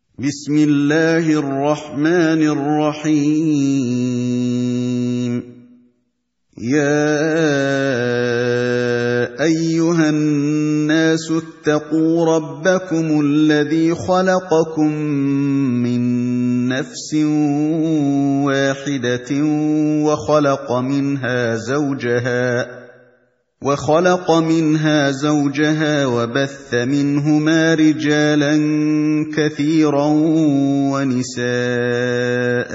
بسم الله الرحمن الرحيم. يا أيها الناس اتقوا ربكم الذي خلقكم من نفس واحدة وخلق منها زوجها وبث منهما رجالا كثيرا ونساء،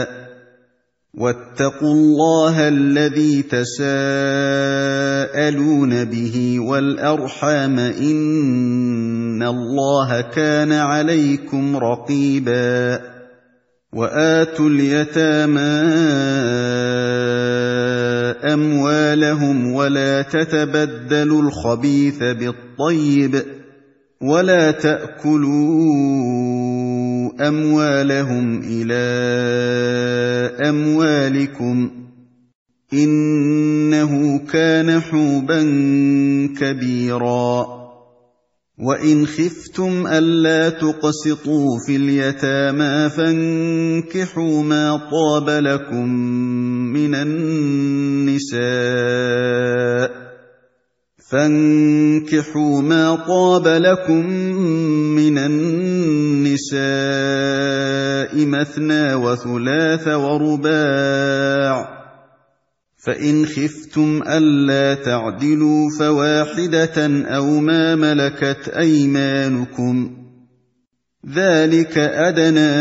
واتقوا الله الذي تساءلون به والأرحام إن الله كان عليكم رقيبا. وآتوا اليتامى أموالهم ولا تتبدلوا الخبيث بالطيب ولا تأكلوا أموالهم إلى أموالكم إنه كان حوبا كبيرا. وإن خفتم ألا تقسطوا في اليتامى فانكحوا ما طاب لكم من النساء مثنى وثلاث ورباع، فإن خفتم ألا تعدلوا فواحدة أو ما ملكت أيمانكم ذلك أدنى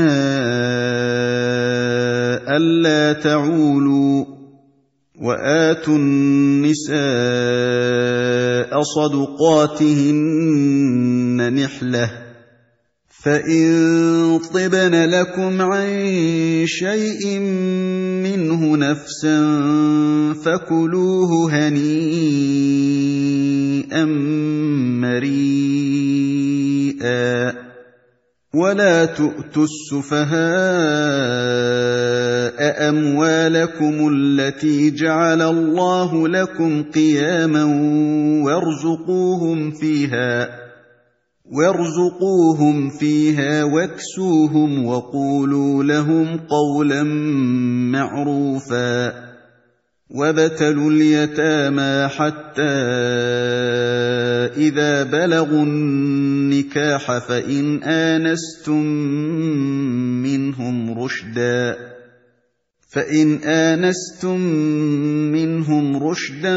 ألا تعولوا. وآتوا النساء صدقاتهن نحلة، فإن طبن لكم عن شيء منه نفسا فكلوه هنيئا مريئا. ولا تؤتوا السفهاء أموالكم التي جعل الله لكم قياما وارزقوهم فيها واكسوهم وقولوا لهم قولا معروفا. وابتلوا اليتامى حتى إذا بلغوا النكاح فإن آنستم منهم رشدا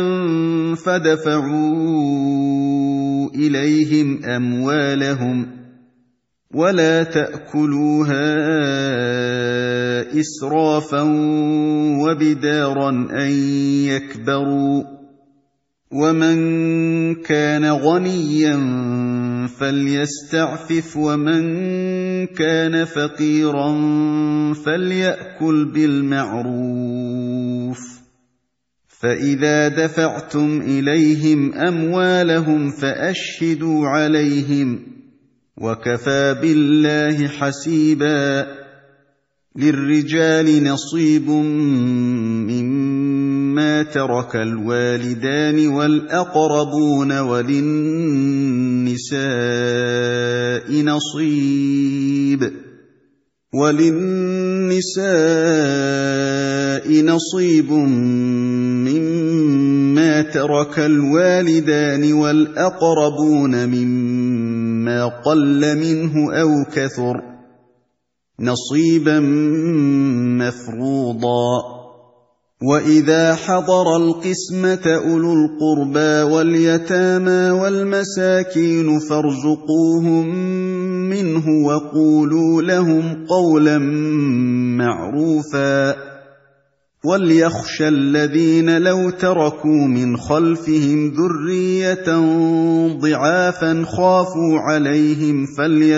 فادفعوا إليهم أموالهم ولا تأكلوها إسرافا وبدارا أن يكبروا. ومن كان غنيا فليستعفف ومن كان فقيرا فليأكل بالمعروف. فإذا دفعتم إليهم أموالهم فأشهدوا عليهم وكفى بالله حسيبا. للرجال نصيب مما ترك الوالدان والأقربون وللنساء نصيب مما ترك الوالدان والأقربون مما قل منه أو كثر نصيبا مفروضا. وإذا حضر القسمة أولو القربى واليتامى والمساكين فارزقوهم منه وقولوا لهم قولا معروفا. وليخشى الذين لو تركوا من خلفهم ذرية ضعافا خافوا عليهم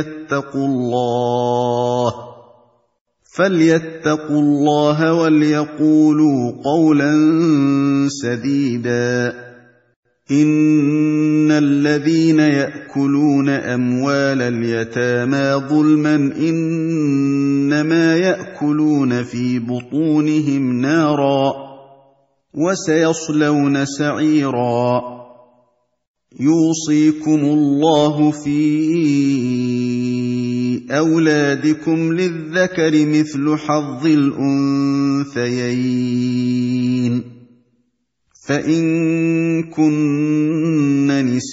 فليتقوا الله وليقولوا قولا سديدا. إن الذين يأكلون أموال اليتامى ظلما إنما يأكلون في بطونهم نارا وسيصلون سعيرا. يوصيكم الله في أولادكم للذكر مثل حظ الأنثيين فإن كن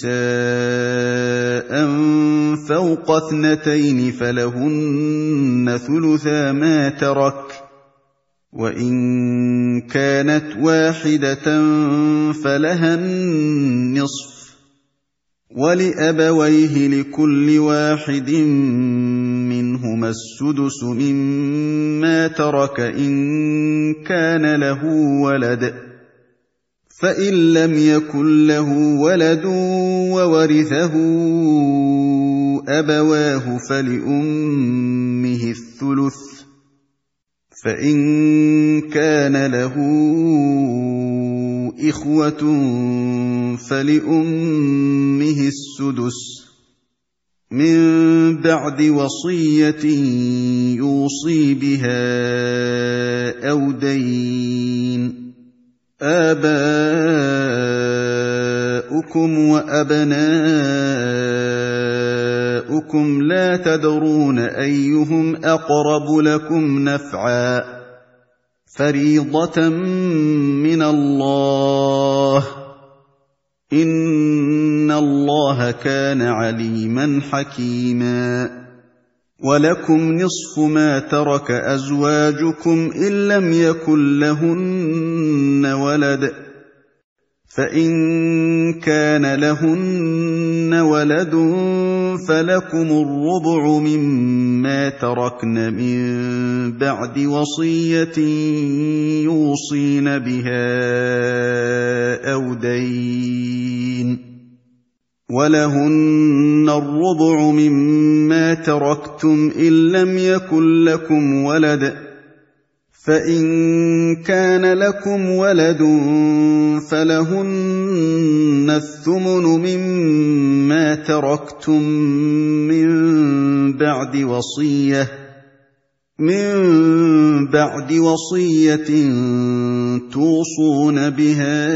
نساء فوق 2 فلهن ثلثا ما ترك وإن كانت واحدة فلها النصف ولأبويه لكل واحد منهما السدس مما ترك إن كان له ولد فإن لم يكن له ولد وورثه أبواه فلأمه الثلث فإن كان له إخوة فلأمه السدس من بعد وصية يوصي بها أو دين آباؤكم وأبناؤكم لا تدرون أيهم أقرب لكم نفعا فريضة من الله إن الله كان عليما حكيما ولكم نصف ما ترك أزواجكم إن لم يكن لهن ولد فإن كان لهن ولد فلكم الربع مما تركن من بعد وصية يوصين بها أو دين ولهن الربع مما تركتم إن لم يكن لكم ولد فإن كان لكم ولد فلهن الثمن مما تركتم من بعد وصية توصون بها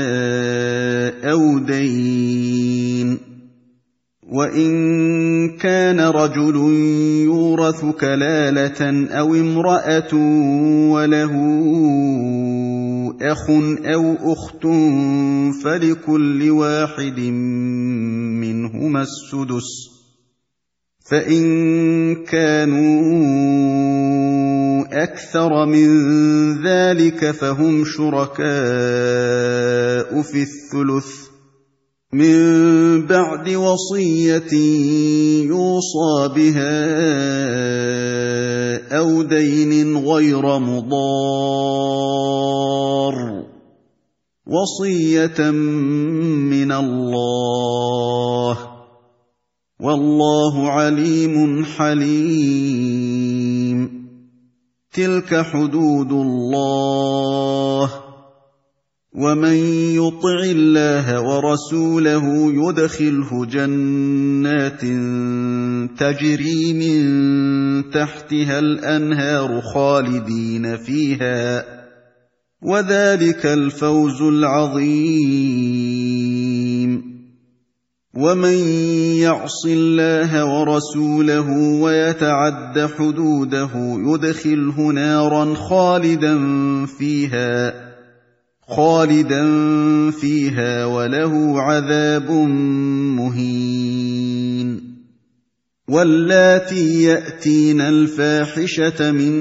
أو دين وإن كان رجل يورث كلالة أو امرأة وله أخ أو أخت فلكل واحد منهما السدس فإن كانوا أكثر من ذلك فهم شركاء في الثلث من بعد وصية يوصى بها أو دين غير مضار وصية من الله والله عليم حليم تلك حدود الله ومن يطع الله ورسوله يدخله جنات تجري من تحتها الأنهار خالدين فيها وذلك الفوز العظيم ومن يعص الله ورسوله ويتعد حدوده يدخله نارا خالدا فيها وله عذاب مهين واللاتي يأتين الفاحشة من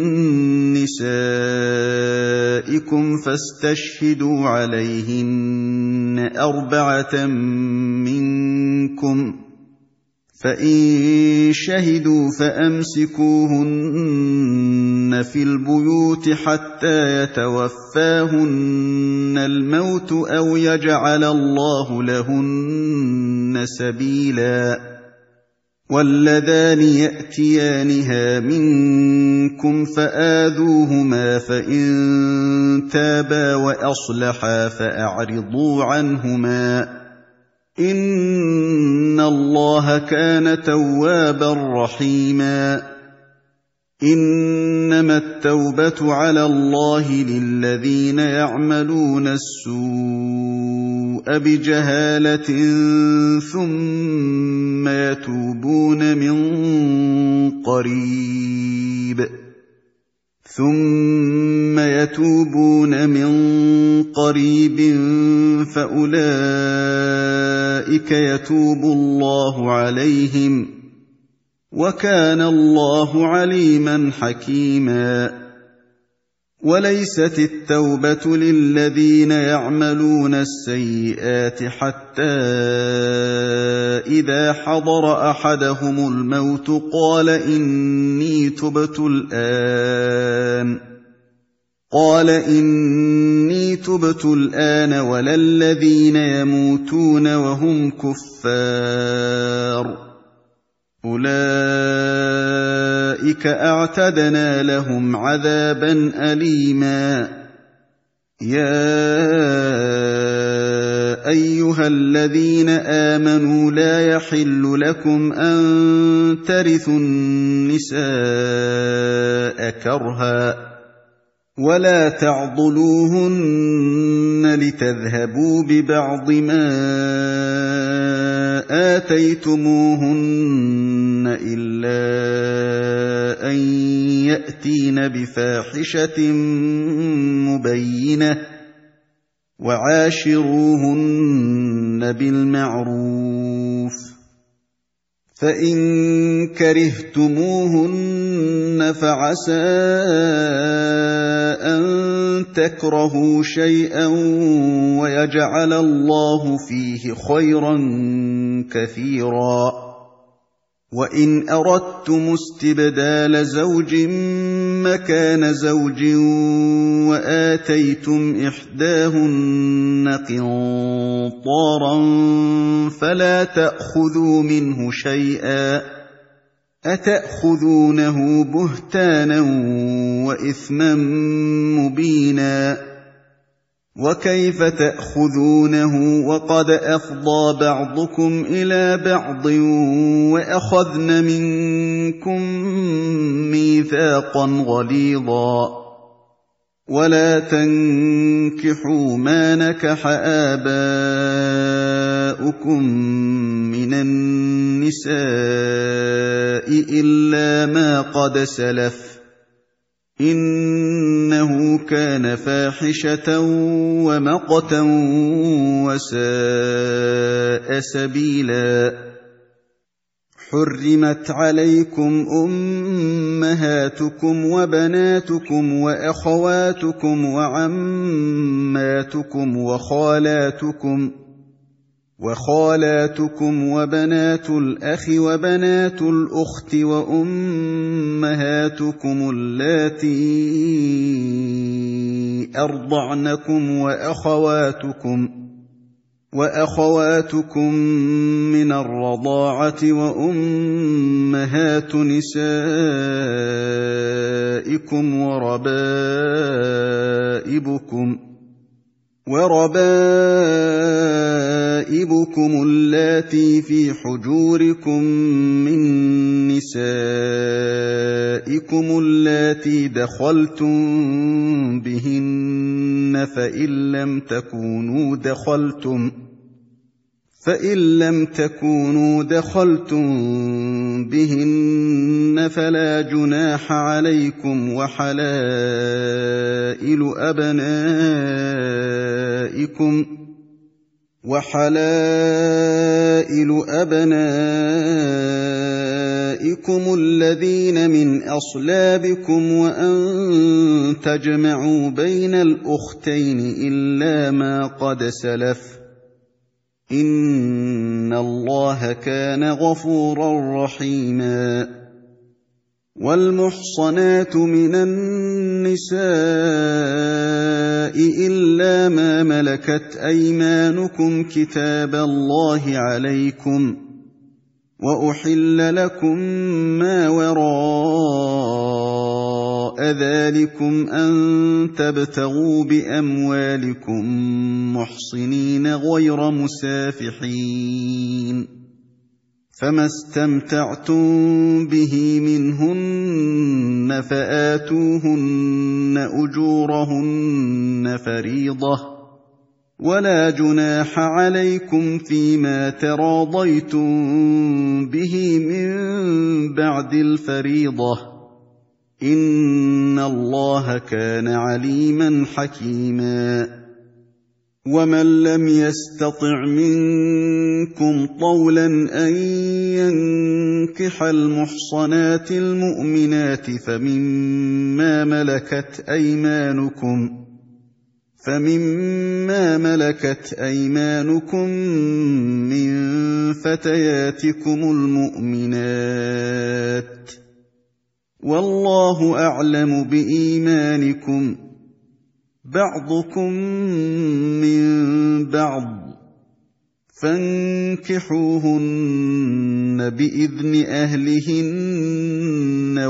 نسائكم فاستشهدوا عليهن 4 منكم فإن شهدوا فأمسكوهن في البيوت حتى يتوفاهن الموت أو يجعل الله لهن سبيلا واللذان يأتيانها منكم فآذوهما فإن تابا وأصلحا فأعرضوا عنهما إن الله كان توابا رحيما إنما التوبة على الله للذين يعملون السوء بجهالة ثم يتوبون من قريب ثم يتوبون من قريب فأولئك يتوب الله عليهم وكان الله عليما حكيما وليست التوبة للذين يعملون السيئات حتى إذا حضر أحدهم الموت قال إني تبت الآن ولا الذين يموتون وهم كفار أولئك أعتدنا لهم عذابا أليما يا أيها الذين آمنوا لا يحل لكم أن ترثوا النساء كرها ولا تعضلوهن لتذهبوا ببعض ما آتيتموهن إلا أن يأتين بفاحشة مبينة وعاشروهن بالمعروف فإن كرهتموهن فعسى أن تكرهوا شيئا ويجعل الله فيه خيرا كثيرا وإن أردتم استبدال زوج مكان زوج وآتيتم إحداهن قنطارا فلا تأخذوا منه شيئا أتأخذونه بهتانا وإثما مبينا وكيف تأخذونه وقد أفضى بعضكم إلى بعض وأخذن منكم ميثاقا غليظا ولا تنكحوا ما نكح آباؤكم من النساء إلا ما قد سلف إنه كان فاحشة ومقتا وساء سبيلا حرمت عليكم أمهاتكم وبناتكم وأخواتكم وعماتكم وخالاتكم وبنات الأخ وبنات الأخت وأمهاتكم اللاتي أرضعنكم وأخواتكم من الرضاعة وأمهات نسائكم وربائبكم اللاتي في حجوركم من نسائكم اللاتي دخلتم بهن فإن لم تكونوا دخلتم بهن فلا جناح عليكم وحلائل أبنائكم الذين من أصلابكم وأن تجمعوا بين الأختين إلا ما قد سلف إن الله كان غفورا رحيما والمحصنات من النساء إلا ما ملكت أيمانكم كتاب الله عليكم وأحل لكم ما وراء ذلكم أن تبتغوا بأموالكم محصنين غير مسافحين فما استمتعتم به منهن فآتوهن أجورهن فريضة ولا جناح عليكم فيما تراضيتم به من بعد الفريضة إن الله كان عليما حكيما ومن لم يستطع منكم طولا أن ينكح المحصنات المؤمنات فمما ملكت أيمانكم من فتياتكم المؤمنات والله أعلم بإيمانكم بعضكم من بعض فانكحوهن بإذن أهلهن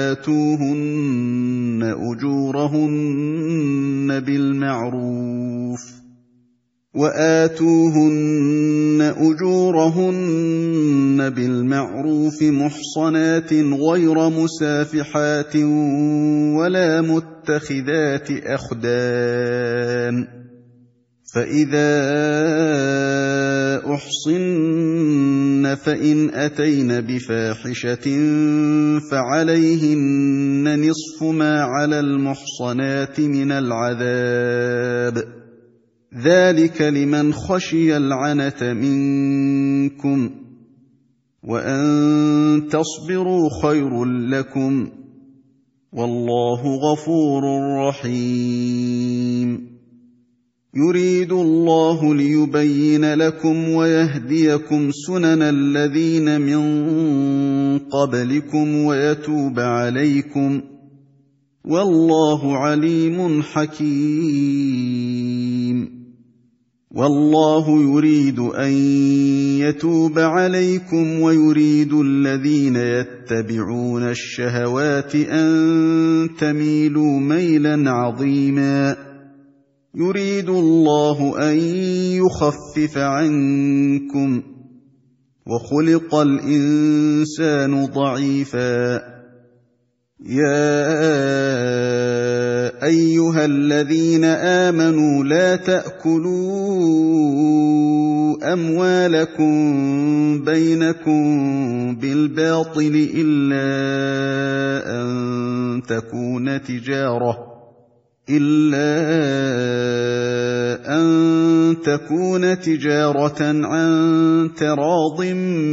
وآتوهن أجورهن بالمعروف محصنات غير مسافحات ولا متخذات أخدان فإذا أحصن فإن أتين بفاحشة فعليهن نصف ما على المحصنات من العذاب ذلك لمن خشي العنة منكم وأن تصبروا خير لكم والله غفور رحيم يريد الله ليبين لكم ويهديكم سنن الذين من قبلكم ويتوب عليكم والله عليم حكيم والله يريد أن يتوب عليكم ويريد الذين يتبعون الشهوات أن تميلوا ميلا عظيما يريد الله أن يخفف عنكم وخلق الإنسان ضعيفا يا أيها الذين آمنوا لا تأكلوا أموالكم بينكم بالباطل إلا أن تكون تجارة عن تراض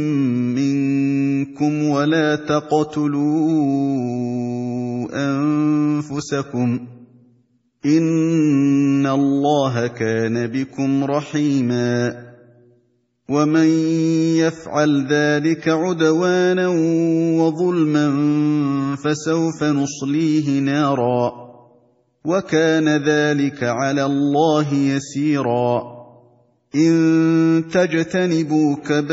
منكم ولا تقتلوا أنفسكم إن الله كان بكم رحيما ومن يفعل ذلك عدوانا وظلما فسوف نصليه نارا وكان ذلك على الله يسيرا إن تجتنبوا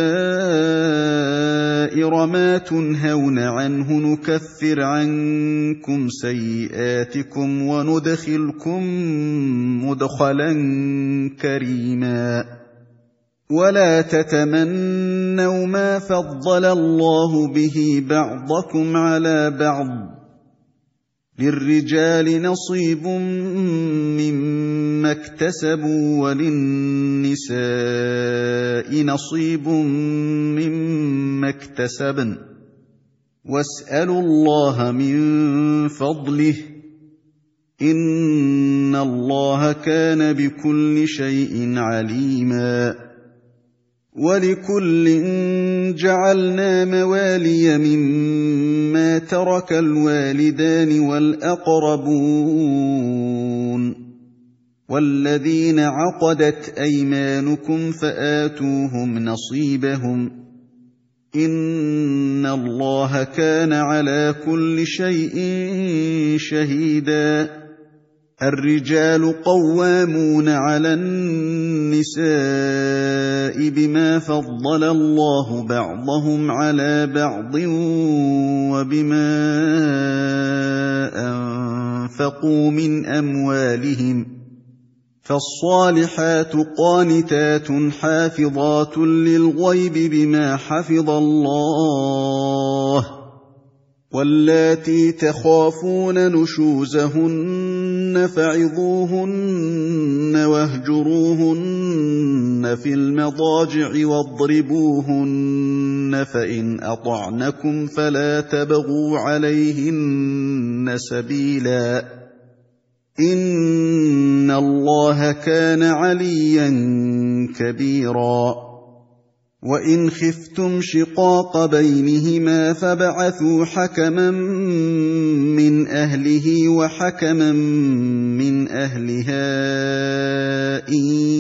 كبائر ما تنهون عنه نكفر عنكم سيئاتكم وندخلكم مدخلا كريما ولا تتمنوا ما فضل الله به بعضكم على بعض للرجال نصيب مما اكتسبوا وللنساء نصيب مما اكتسبن واسألوا الله من فضله إن الله كان بكل شيء عليما ولكل جعلنا موالي مما ترك الوالدان والأقربون والذين عقدت أيمانكم فآتوهم نصيبهم إن الله كان على كل شيء شهيدا الرجال قوامون على النساء بما فضل الله بعضهم على بعض وبما أنفقوا من أموالهم فالصالحات قانتات حافظات للغيب بما حفظ الله واللاتي تخافون نشوزهن فعظوهن واهجروهن في المضاجع واضربوهن طلقتموهن فإن أطعنكم فلا تبغوا عليهن سبيلا إن الله كان عليا كبيرا وإن خفتم شقاق بينهما فابعثوا حكما من أهله وحكما من أهلها إن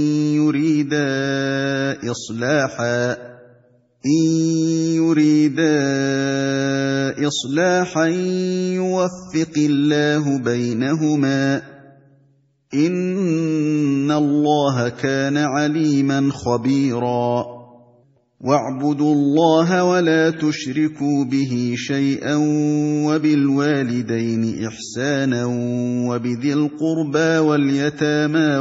يريدا إصلاحا يوفق الله بينهما إن الله كان عليما خبيرا واعبدوا الله ولا تشركوا به شيئا وبالوالدين إحسانا وبذي القربى واليتامى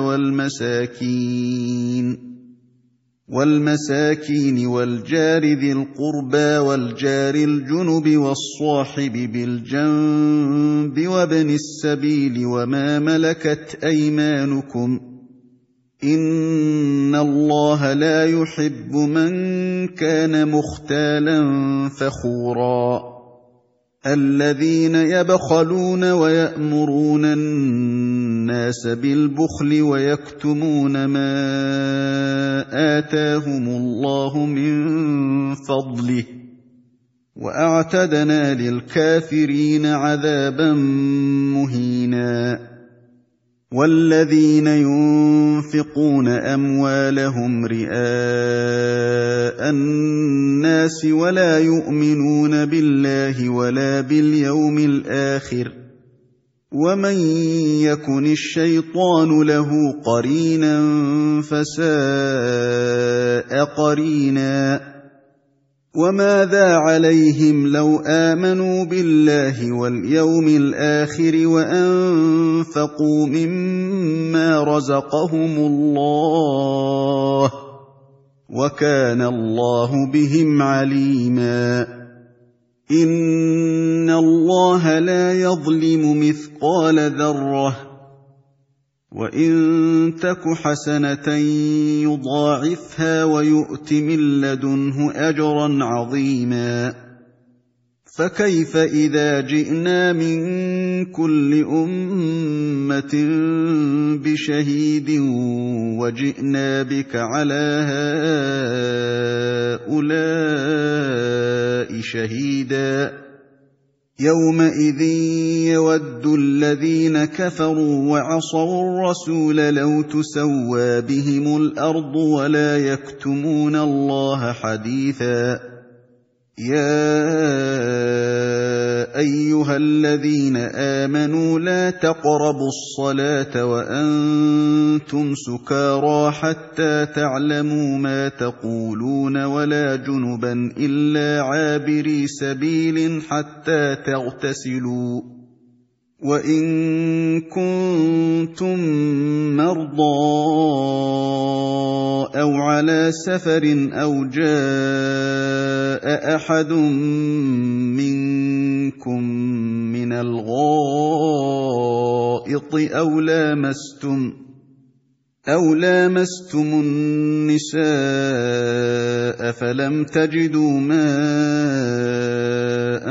والمساكين والجار ذي القربى والجار الجنب والصاحب بالجنب وابن السبيل وما ملكت أيمانكم إن الله لا يحب من كان مختالا فخورا الذين يبخلون ويأمرون الناس بالبخل ويكتمون ما آتاهم الله من فضله وأعتدنا للكافرين عذابا مهينا والذين ينفقون أموالهم رئاء الناس ولا يؤمنون بالله ولا باليوم الآخر ومن يكن الشيطان له قرينا فساء قرينا وماذا عليهم لو آمنوا بالله واليوم الآخر وأنفقوا مما رزقهم الله وكان الله بهم عليما إن الله لا يظلم مثقال ذرة وإن تك حسنة يضاعفها ويؤت من لدنه أجرا عظيما فكيف إذا جئنا من كل أمة بشهيد وجئنا بك على هؤلاء شهيدا يومئذ يود الذين كفروا وعصوا الرسول لو تسوى بهم الأرض ولا يكتمون الله حديثا يا أيها الذين آمنوا لا تقربوا الصلاة وأنتم سكارى حتى تعلموا ما تقولون ولا جنبا إلا عابري سبيل حتى تغتسلوا وإن كنتم مرضى أو على سفر أو جاء أحد منكم من الغائط أو لامستم النساء فلم تجدوا ماء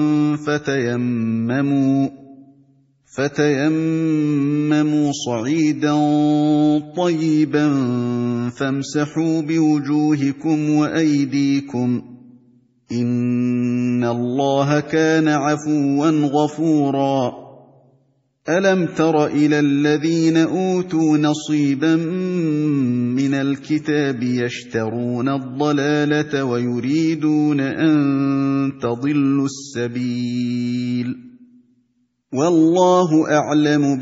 فتيمموا صعيدا طيبا فامسحوا بوجوهكم وأيديكم إن الله كان عفوا غفورا ألم تر إلى الذين أوتوا نصيبا من الكتاب يشترون الضلالة ويريدون أن تضلوا السبيل والله أعلم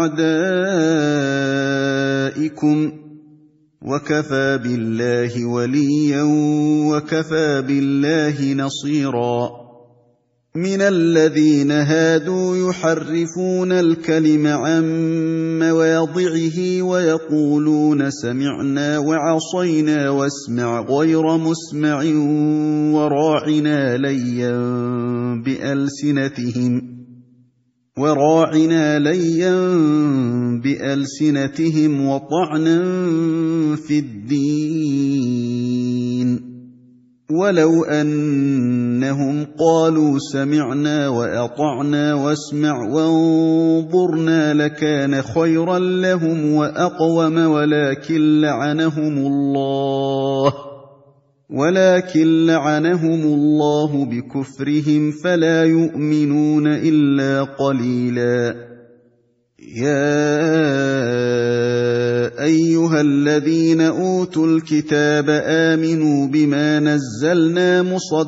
بأعدائكم وكفى بالله وليا وكفى بالله نصيرا من الذين هادوا يحرفون الكلم عن مواضعه ويقولون سمعنا وعصينا واسمع غير مسمع وراعنا ليا بألسنتهم وطعنا في الدين وَلَوْ أَنَّهُمْ قَالُوا سَمِعْنَا وَأَطَعْنَا وَاسْمَعْ وَانظُرْنَا لَكَانَ خَيْرًا لَّهُمْ وَأَقْوَمَ وَلَٰكِن لَّعَنَهُمُ اللَّهُ بِكُفْرِهِمْ فَلَا يُؤْمِنُونَ إِلَّا قَلِيلًا. يَا أَيُّهَا الَّذِينَ أُوتُوا الْكِتَابَ آمِنُوا بِمَا نَزَّلْنَا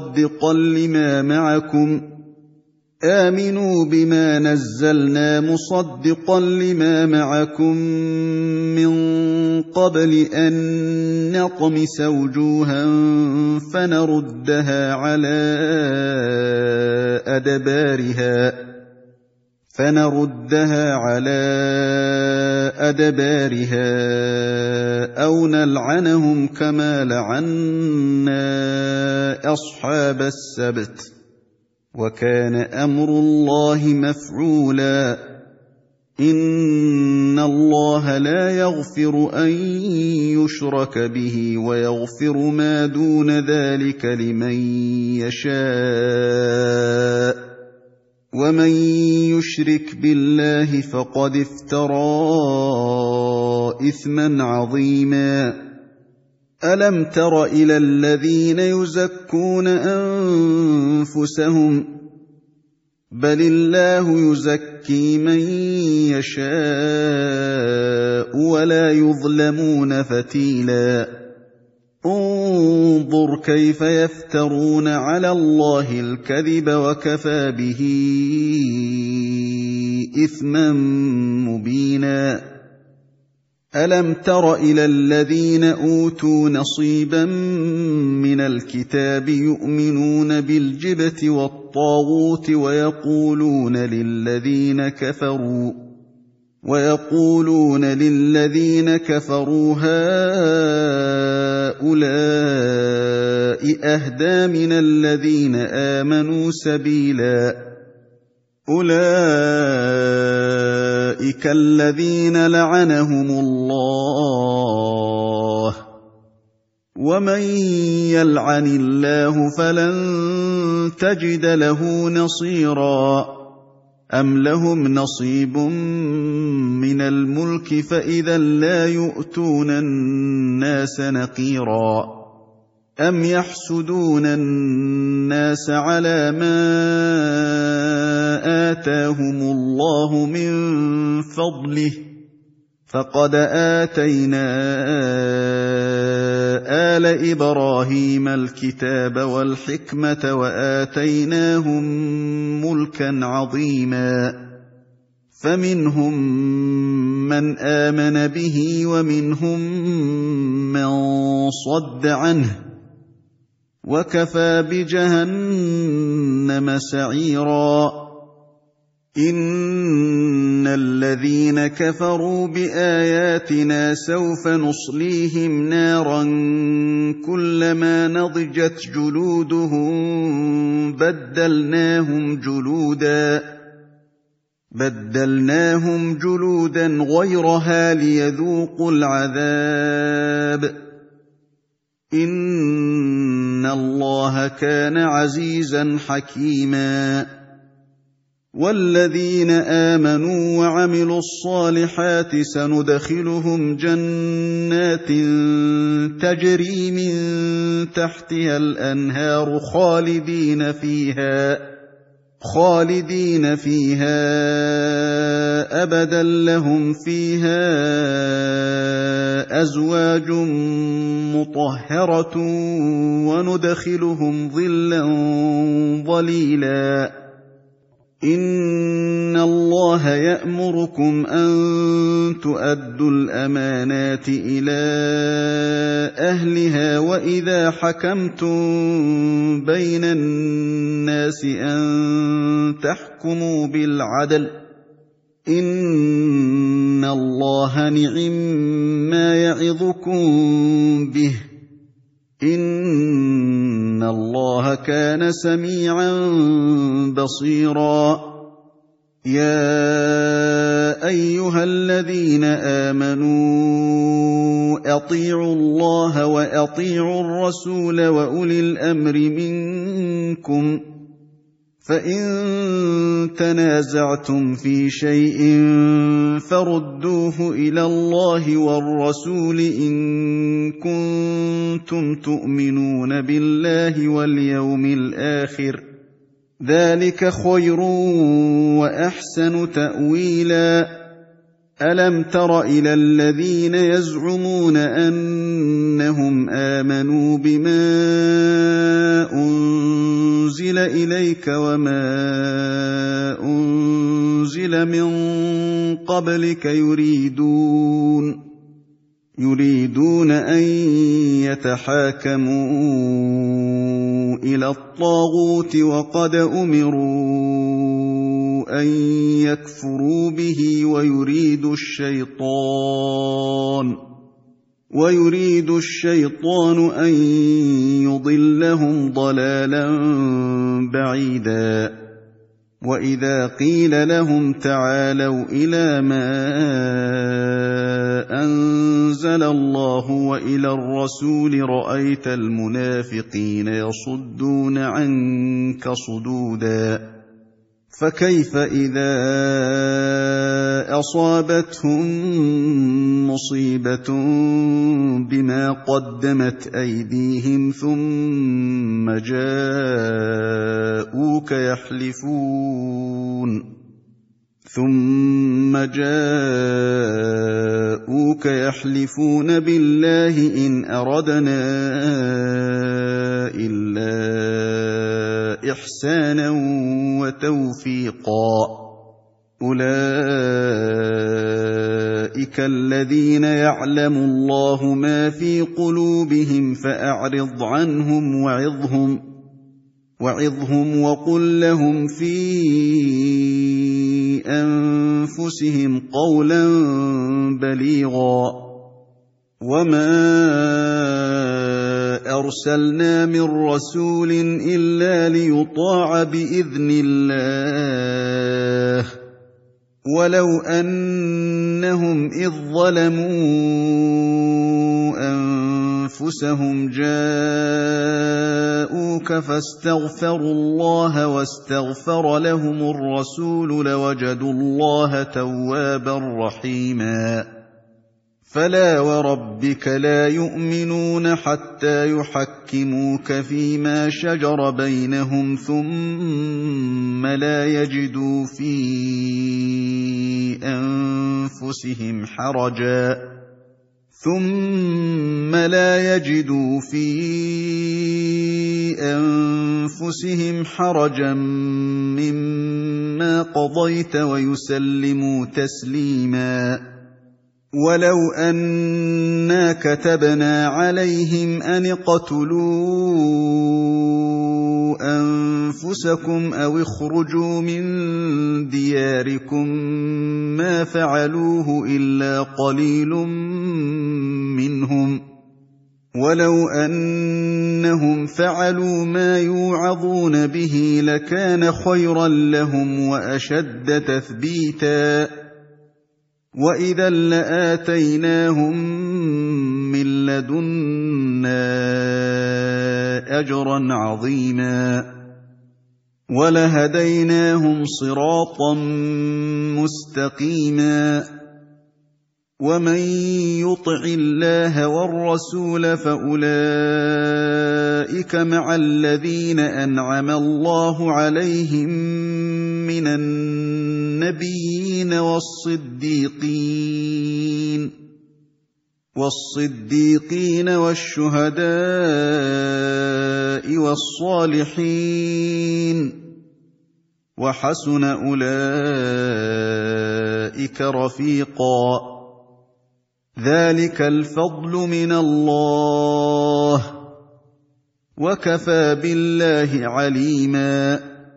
مُصَدِّقًا لِّمَا مَعَكُم مِّن قَبْلِ أَن نَّطْمِسَ وُجُوهًا فَنَرُدَّهَا عَلَىٰ أَدْبَارِهَا أَوْ نَلْعَنَهُمْ كَمَا لَعَنَّا أَصْحَابَ السَّبْتِ ۚ وَكَانَ أَمْرُ اللَّهِ مَفْعُولًا. إِنَّ اللَّهَ لَا يَغْفِرُ أَن يُشْرَكَ بِهِ وَيَغْفِرُ مَا دُونَ ذَٰلِكَ لِمَن يَشَاءُ ۚ وَمَن يُشْرِكْ بِاللَّهِ فَقَدِ افْتَرَىٰ إِثْمًا عَظِيمًا. أَلَمْ تَرَ إِلَى الَّذِينَ يُزَكُّونَ أَنفُسَهُم ۚ بَلِ اللَّهُ يُزَكِّي مَن يَشَاءُ وَلَا يُظْلَمُونَ فَتِيلًا. انظُرْ كَيْفَ يَفْتَرُونَ عَلَى اللَّهِ الْكَذِبَ وَكَفَىٰ بِهِ إِثْمًا مُّبِينًا. أَلَمْ تَرَ إِلَى الَّذِينَ أُوتُوا نَصِيبًا مِّنَ الْكِتَابِ يُؤْمِنُونَ بِالْجِبْتِ وَالطَّاغُوتِ وَيَقُولُونَ لِلَّذِينَ كَفَرُوا هَٰؤُلَاءِ أَهْدَىٰ مِنَ الَّذِينَ آمَنُوا سَبِيلًا. أُولَٰئِكَ الَّذِينَ لَعَنَهُمُ اللَّهُ ۖ وَمَن يَلْعَنِ اللَّهُ فَلَن تَجِدَ لَهُ نَصِيرًا. أَمْ لَهُمْ نَصِيبٌ مِّنَ الْمُلْكِ فَإِذًا لَّا يُؤْتُونَ النَّاسَ نَقِيرًا. أَمْ يَحْسُدُونَ النَّاسَ عَلَىٰ مَا آتَاهُمُ اللَّهُ مِن فَضْلِهِ ۖ فَقَدْ آتَيْنَا آلَ إِبْرَاهِيمَ الْكِتَابَ وَالْحِكْمَةَ وَآتَيْنَاهُم مُّلْكًا عَظِيمًا. فَمِنْهُم مَّنْ آمَنَ بِهِ وَمِنْهُم مَّن صَدَّ عَنْهُ ۚ وَكَفَىٰ بِجَهَنَّمَ سَعِيرًا. إِنَّ الَّذِينَ كَفَرُوا بِآيَاتِنَا سَوْفَ نُصْلِيهِمْ نَارًا كُلَّمَا نَضِجَتْ جُلُودُهُم بَدَّلْنَاهُمْ جُلُودًا غَيْرَهَا لِيَذُوقُوا الْعَذَابَ ۗ إِنَّ اللَّهَ كَانَ عَزِيزًا حَكِيمًا. وَالَّذِينَ آمَنُوا وَعَمِلُوا الصَّالِحَاتِ سَنُدْخِلُهُمْ جَنَّاتٍ تَجْرِي مِن تَحْتِهَا الْأَنْهَارُ خَالِدِينَ فِيهَا أَبَدًا لَّهُمْ فِيهَا أَزْوَاجٌ مُّطَهَّرَةٌ وَنُدْخِلُهُمْ ظِلًّا ظَلِيلًا. إِنَّ اللَّهَ يَأْمُرُكُمْ أَن تُؤَدُّوا الْأَمَانَاتِ إِلَىٰ أَهْلِهَا وَإِذَا حَكَمْتُم بَيْنَ النَّاسِ أَن تَحْكُمُوا بِالْعَدْلِ ۚ إِنَّ اللَّهَ نِعِمَّا يَعِظُكُم بِهِ ۗ إِنَّ اللَّهَ كَانَ سَمِيعًا بَصِيرًا. يَا أَيُّهَا الَّذِينَ آمَنُوا وأطيعوا الله وأطيعوا الرسول وأولي الأمر منكم فإن تنازعتم في شيء فردوه إلى الله والرسول إن كنتم تؤمنون بالله واليوم الآخر ذلك خير وأحسن تأويلا ألم تر إلى الذين يزعمون أنهم آمنوا بما أنزل إليك وما أنزل من قبلك يريدون أن يتحاكموا إلى الطاغوت وقد أمروا أن يكفروا به ويريد الشيطان أن يضلهم ضلالا بعيدا وإذا قيل لهم تعالوا إلى ما أنزل الله وإلى الرسول رأيت المنافقين يصدون عنك صدودا فكيف إذا أصابتهم مصيبة بما قدمت أيديهم ثم جاءوك يحلفون بالله إن أردنا إلا إحسانا وتوفيقا أولئك الذين يعلم الله ما في قلوبهم فأعرض عنهم وعظهم وقل لهم في أنفسهم قولا بليغا وما أرسلنا من رسول إلا ليطاع بإذن الله ولو أنهم إذ ظلموا أنفسهم جاءوك فاستغفروا الله واستغفر لهم الرسول لوجدوا الله توابا رحيما فلا وربك لا يؤمنون حتى يحكموك فيما شجر بينهم ثم لا يجدوا في أنفسهم حرجا مما قضيت ويسلموا تسليما ولو أنا كتبنا عليهم أن اقتلوا أنفسكم أو اخرجوا من دياركم ما فعلوه إلا قليل منهم ولو أنهم فعلوا ما يوعظون به لكان خيرا لهم وأشد تثبيتا وإذا لآتيناهم من لدنا أجرا عظيما ولهديناهم صراطا مستقيما ومن يطع الله والرسول فأولئك مع الذين أنعم الله عليهم من النبيين والصديقين والشهداء والصالحين وحسن أولئك رفيقا ذلك الفضل من الله وكفى بالله عليما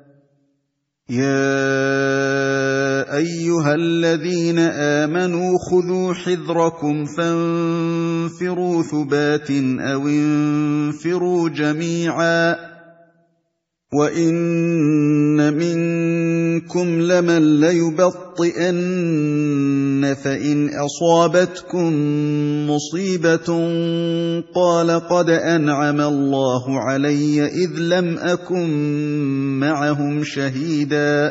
يا أيها الذين آمنوا خذوا حذركم فانفروا ثبات أو انفروا جميعا وإن منكم إنكم لمن ليبطئن فإن أصابتكم مصيبة قال قد أنعم الله علي إذ لم أكن معهم شهيدا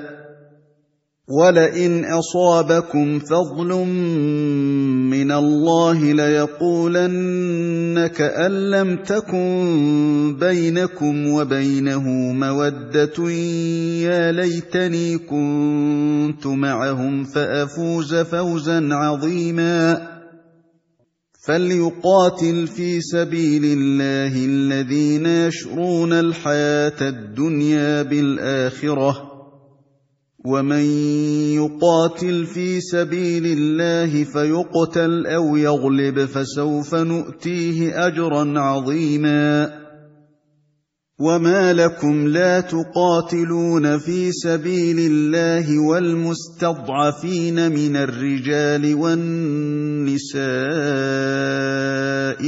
ولئن أصابكم فضل من الله ليقولن كأن لم تكن بينكم وبينه مودة يا ليتني كنت معهم فأفوز فوزا عظيما فليقاتل في سبيل الله الذين يشرون الحياة الدنيا بالآخرة ومن يقاتل في سبيل الله فيقتل أو يغلب فسوف نؤتيه أجرا عظيما وما لكم لا تقاتلون في سبيل الله والمستضعفين من الرجال والنساء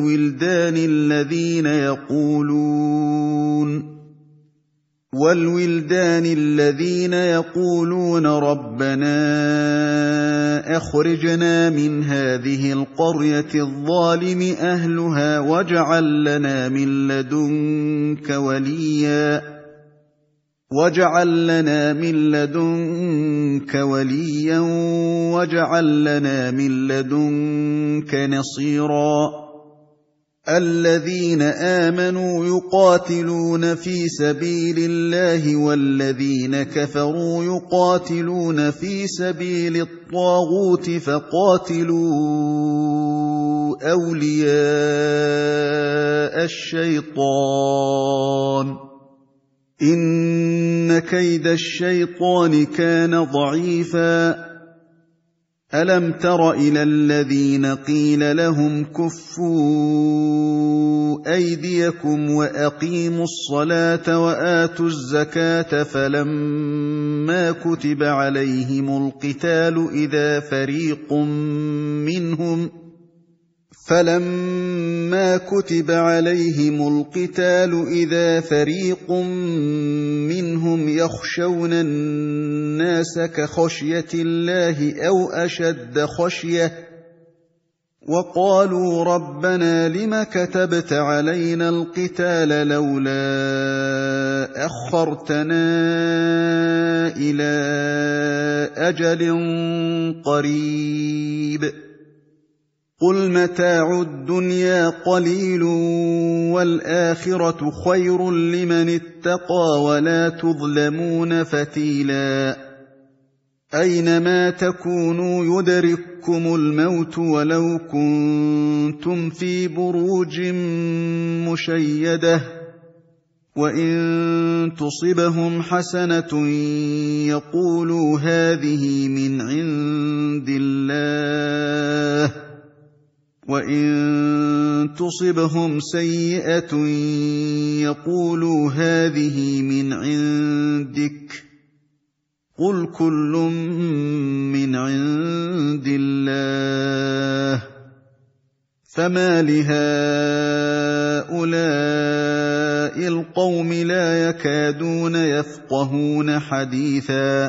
والولدان الذين يقولون ربنا أخرجنا من هذه القرية الظالم أهلها واجعل لنا من لدنك وليا واجعل لنا من لدنك نصيرا الذين آمنوا يقاتلون في سبيل الله والذين كفروا يقاتلون في سبيل الطاغوت فقاتلوا أولياء الشيطان إن كيد الشيطان كان ضعيفا ألم تر إلى الذين قيل لهم كفوا أيديكم وأقيموا الصلاة وآتوا الزكاة فلما كتب عليهم القتال إذا فريق منهم يخشون الناس كخشية الله أو أشد خشية وقالوا ربنا لم كتبت علينا القتال لولا أخرتنا إلى أجل قريب قل متاع الدنيا قليل والآخرة خير لمن اتقى ولا تظلمون فتيلا أينما تكونوا يدرككم الموت ولو كنتم في بروج مشيدة وإن تصبهم حسنة يقولوا هذه من عند الله وإن تصبهم سيئة يقولوا هذه من عندك قل كل من عند الله فما لهؤلاء القوم لا يكادون يفقهون حديثا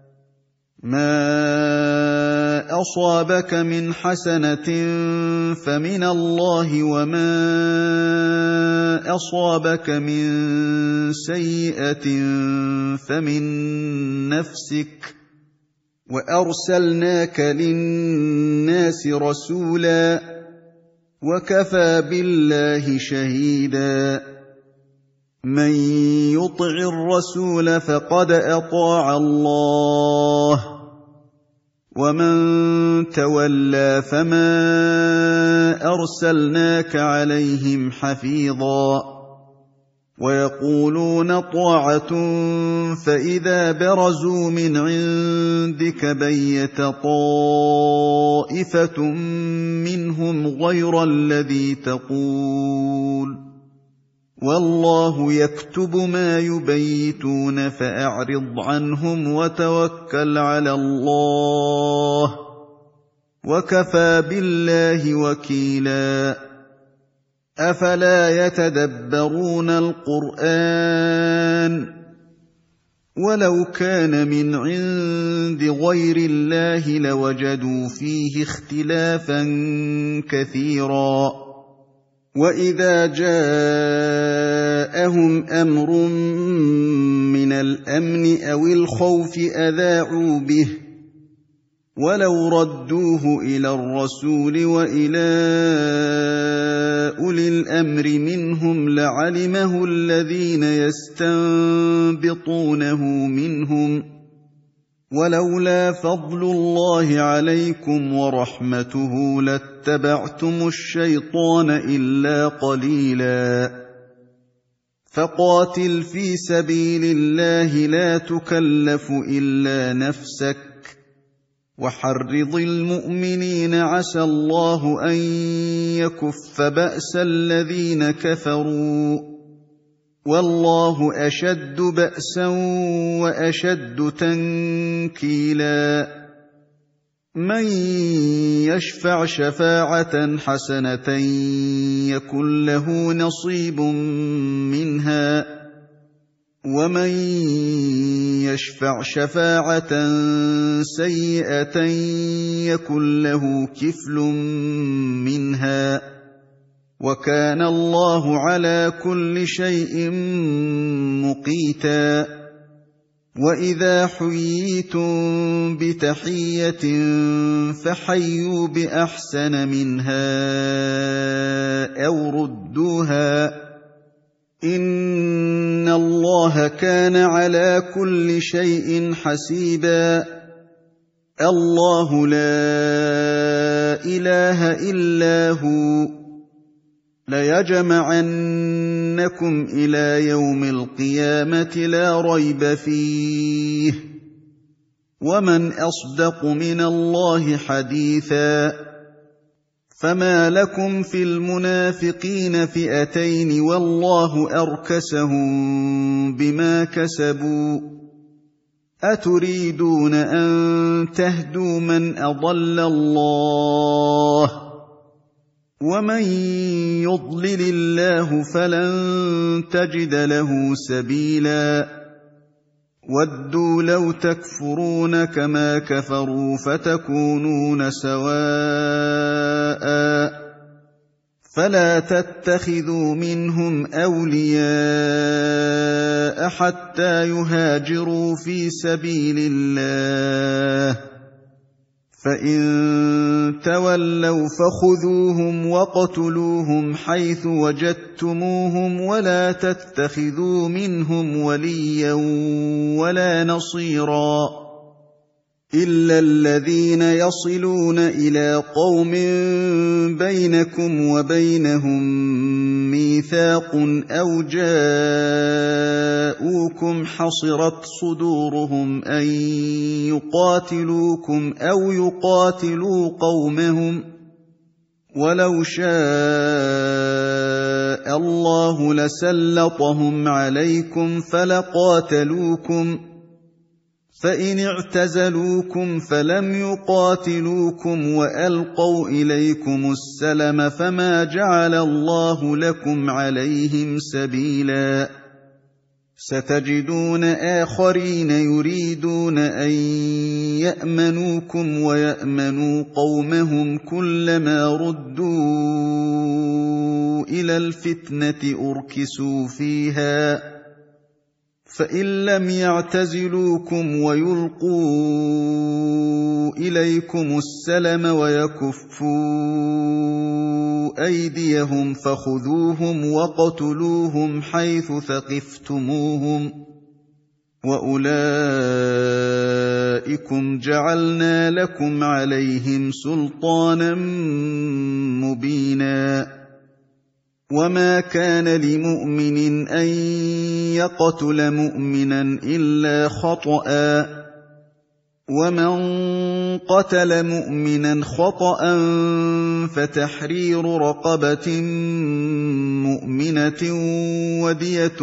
ما أصابك من حسنة فمن الله وما أصابك من سيئة فمن نفسك وأرسلناك للناس رسولا وكفى بالله شهيدا من يطع الرسول فقد أطاع الله ومن تولى فما أرسلناك عليهم حفيظا ويقولون طاعة فإذا برزوا من عندك بيت طائفة منهم غير الذي تقول والله يكتب ما يبيتون فأعرض عنهم وتوكل على الله وكفى بالله وكيلا أفلا يتدبرون القرآن وَلَوْ كَانَ مِنْ عِندِ غَيْرِ اللَّهِ لَوَجَدُوا فِيهِ اخْتِلَافًا كَثِيرًا وَإِذَا جَاءَهُمْ أَمْرٌ مِّنَ الْأَمْنِ أَوِ الْخَوْفِ أَذَاعُوا بِهِ وَلَوْ رَدُّوهُ إِلَى الرَّسُولِ وَإِلَىٰ أُولِي الْأَمْرِ مِنْهُمْ لَعَلِمَهُ الَّذِينَ يَسْتَنبِطُونَهُ مِنْهُمْ ۗ وَلَوْلَا فَضْلُ اللَّهِ عَلَيْكُمْ وَرَحْمَتُهُ لَاتَّبَعْتُمُ الشَّيْطَانَ إِلَّا قَلِيلًا فَقَاتِلْ فِي سَبِيلِ اللَّهِ لَا تُكَلَّفُ إِلَّا نَفْسَكَ وَحَرِّضِ الْمُؤْمِنِينَ عَسَى اللَّهُ أَن يَكُفَّ بَأْسَ الَّذِينَ كَفَرُوا ۚ وَاللَّهُ أَشَدُّ بَأْسًا وَأَشَدُّ تَنكِيلًا مَّن يَشْفَعْ شَفَاعَةً حَسَنَةً يَكُن لَّهُ نَصِيبٌ مِّنْهَا ۖ وَمَن يَشْفَعْ شَفَاعَةً سَيِّئَةً يَكُن لَّهُ كِفْلٌ مِّنْهَا ۗ وَكَانَ اللَّهُ عَلَىٰ كُلِّ شَيْءٍ مُّقِيتًا وَإِذَا حُيِّيتُم بِتَحِيَّةٍ فَحَيُّوا بِأَحْسَنَ مِنْهَا أَوْ رُدُّوهَا ۗ إِنَّ اللَّهَ كَانَ عَلَىٰ كُلِّ شَيْءٍ حَسِيبًا اللَّهُ لَا إِلَٰهَ إِلَّا هُوَ لَيَجْمَعَنَّكُمْ إِلَىٰ يَوْمِ الْقِيَامَةِ لَا رَيْبَ فِيهِ ۗ وَمَنْ أَصْدَقُ مِنَ اللَّهِ حَدِيثًا فَمَا لَكُمْ فِي الْمُنَافِقِينَ فِئَتَيْنِ وَاللَّهُ أَرْكَسَهُم بِمَا كَسَبُوا ۚ أَتُرِيدُونَ أَن تَهْدُوا مَنْ أَضَلَّ اللَّهُ ۖ وَمَن يُضْلِلِ اللَّهُ فَلَن تَجِدَ لَهُ سَبِيلًا وَدُّوا لَوْ تَكْفُرُونَ كَمَا كَفَرُوا فَتَكُونُونَ سَوَاءً ۖ فَلَا تَتَّخِذُوا مِنْهُمْ أَوْلِيَاءَ حَتَّىٰ يُهَاجِرُوا فِي سَبِيلِ اللَّهِ ۚ فَإِن تَوَلَّوْا فَخُذُوهُمْ وَاقْتُلُوهُمْ حَيْثُ وَجَدتُّمُوهُمْ وَلَا تَتَّخِذُوا مِنْهُمْ وَلِيًّا وَلَا نَصِيرًا إِلَّا الَّذِينَ يَصِلُونَ إِلَىٰ قَوْمٍ بَيْنَكُمْ وَبَيْنَهُم مِّيثَاقٌ أَوْ جَاءُوكُمْ حَصِرَتْ صُدُورُهُمْ أَن يُقَاتِلُوكُمْ أَوْ يُقَاتِلُوا قَوْمَهُمْ ۚ وَلَوْ شَاءَ اللَّهُ لَسَلَّطَهُمْ عَلَيْكُمْ فَلَقَاتَلُوكُمْ ۚ فَإِنِ اعْتَزَلُوكُمْ فَلَمْ يُقَاتِلُوكُمْ وَأَلْقَوْا إِلَيْكُمُ السَّلَمَ فَمَا جَعَلَ اللَّهُ لَكُمْ عَلَيْهِمْ سَبِيلًا سَتَجِدُونَ آخَرِينَ يُرِيدُونَ أَن يَأْمَنُوكُمْ وَيَأْمَنُوا قَوْمَهُمْ كُلَّمَا رُدُّوا إِلَى الْفِتْنَةِ أُرْكِسُوا فِيهَا ۚ فَإِن لَّمْ يَعْتَزِلُوكُمْ وَيُلْقُوا إِلَيْكُمُ السَّلَمَ وَيَكُفُّوا أَيْدِيَهُمْ فَخُذُوهُمْ وَاقْتُلُوهُمْ حَيْثُ ثَقِفْتُمُوهُمْ ۚ وَأُولَٰئِكُمْ جَعَلْنَا لَكُمْ عَلَيْهِمْ سُلْطَانًا مُّبِينًا وَمَا كَانَ لِمُؤْمِنٍ أَن يَقْتُلَ مُؤْمِنًا إِلَّا خَطَأً ۚ وَمَن قَتَلَ مُؤْمِنًا خَطَأً فَتَحْرِيرُ رَقَبَةٍ مُّؤْمِنَةٍ وَدِيَةٌ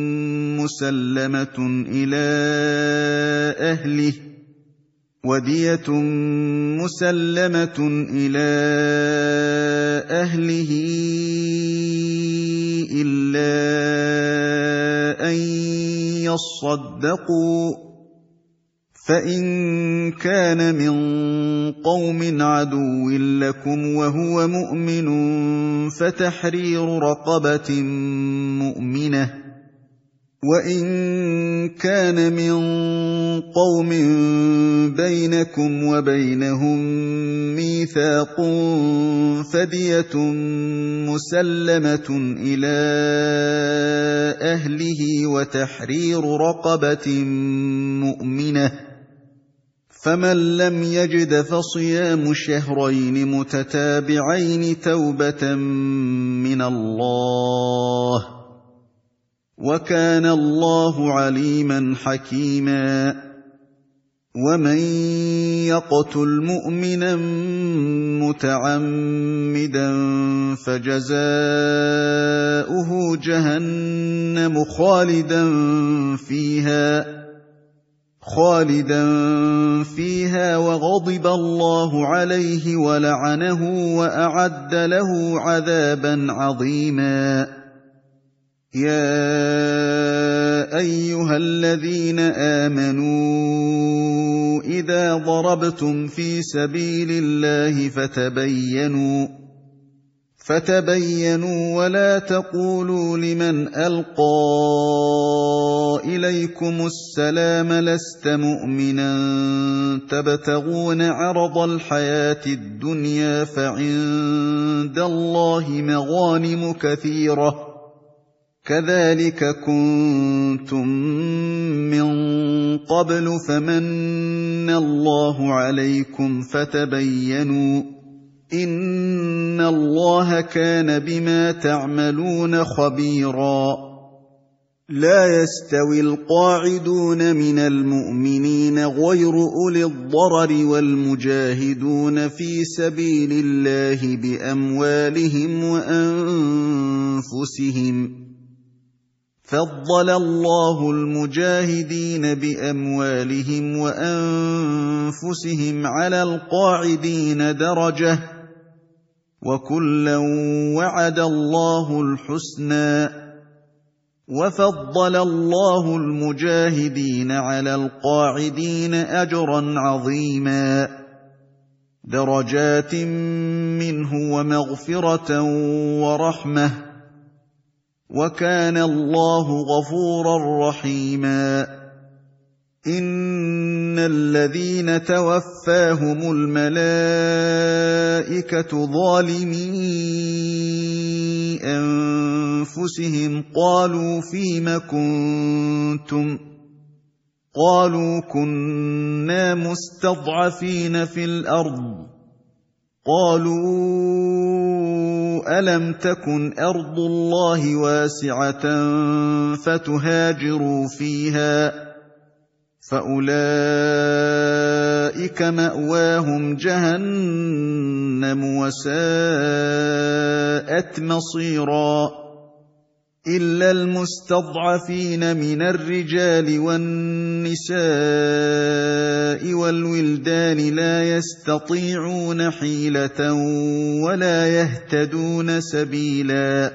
مُّسَلَّمَةٌ إِلَىٰ أَهْلِهِ إِلَّا أَن يَصَّدَّقُوا فَإِن كَانَ مِن قَوْمٍ عَدُوٍّ لَّكُمْ وَهُوَ مُؤْمِنٌ فَتَحْرِيرُ رَقَبَةٍ مُّؤْمِنَةٍ ۖ وَإِن كَانَ مِن قَوْمٍ بَيْنَكُمْ وَبَيْنَهُم مِّيثَاقٌ فَدِيَةٌ مُّسَلَّمَةٌ إِلَىٰ أَهْلِهِ وَتَحْرِيرُ رَقَبَةٍ مُّؤْمِنَةٍ ۖ فَمَن لَّمْ يَجِدْ فَصِيَامُ شَهْرَيْنِ مُتَتَابِعَيْنِ تَوْبَةً مِّنَ اللَّهِ ۗ وَكَانَ اللَّهُ عَلِيمًا حَكِيمًا. وَمَن يَقْتُلْ مُؤْمِنًا مُّتَعَمِّدًا فَجَزَاؤُهُ جَهَنَّمُ خَالِدًا فِيهَا وَغَضِبَ اللَّهُ عَلَيْهِ وَلَعَنَهُ وَأَعَدَّ لَهُ عَذَابًا عَظِيمًا. يَا أَيُّهَا الَّذِينَ آمَنُوا إِذَا ضَرَبْتُمْ فِي سَبِيلِ اللَّهِ فَتَبَيَّنُوا وَلَا تَقُولُوا لِمَنْ أَلْقَىٰ إِلَيْكُمُ السَّلَامَ لَسْتَ مُؤْمِنًا تَبْتَغُونَ عَرَضَ الْحَيَاةِ الدُّنْيَا فَعِندَ اللَّهِ مَغَانِمُ كَثِيرَةٌ ۚ كَذَٰلِكَ كُنتُم مِّن قَبْلُ فَمَنَّ اللَّهُ عَلَيْكُمْ فَتَبَيَّنُوا ۚ إِنَّ اللَّهَ كَانَ بِمَا تَعْمَلُونَ خَبِيرًا. لَا يَسْتَوِي الْقَاعِدُونَ مِنَ الْمُؤْمِنِينَ غَيْرُ أُولِي الضَّرَرِ وَالْمُجَاهِدُونَ فِي سَبِيلِ اللَّهِ بِأَمْوَالِهِمْ وَأَنفُسِهِمْ ۚ فَضَّلَ اللَّهُ الْمُجَاهِدِينَ بِأَمْوَالِهِمْ وَأَنفُسِهِمْ عَلَى الْقَاعِدِينَ دَرَجَةً ۚ وَكُلًّا وَعَدَ اللَّهُ الْحُسْنَىٰ ۚ وَفَضَّلَ اللَّهُ الْمُجَاهِدِينَ عَلَى الْقَاعِدِينَ أَجْرًا عَظِيمًا، دَرَجَاتٍ مِّنْهُ وَمَغْفِرَةً وَرَحْمَةً ۚ وَكَانَ اللَّهُ غَفُورًا رَّحِيمًا. إِنَّ الَّذِينَ تَوَفَّاهُمُ الْمَلَائِكَةُ ظَالِمِي أَنفُسِهِمْ قَالُوا فِيمَ كُنتُمْ ۖ قَالُوا كُنَّا مُسْتَضْعَفِينَ فِي الْأَرْضِ ۚ قَالُوا أَلَمْ تَكُنْ أَرْضُ اللَّهِ وَاسِعَةً فَتُهَاجِرُوا فِيهَا ۚ فَأُولَٰئِكَ مَأْوَاهُمْ جَهَنَّمُ وَسَاءَتْ مَصِيرًا. إِلَّا الْمُسْتَضْعَفِينَ مِنَ الرِّجَالِ وَالنِّسَاءِ وَالْوِلْدَانِ لَا يَسْتَطِيعُونَ حِيلَةً وَلَا يَهْتَدُونَ سَبِيلًا،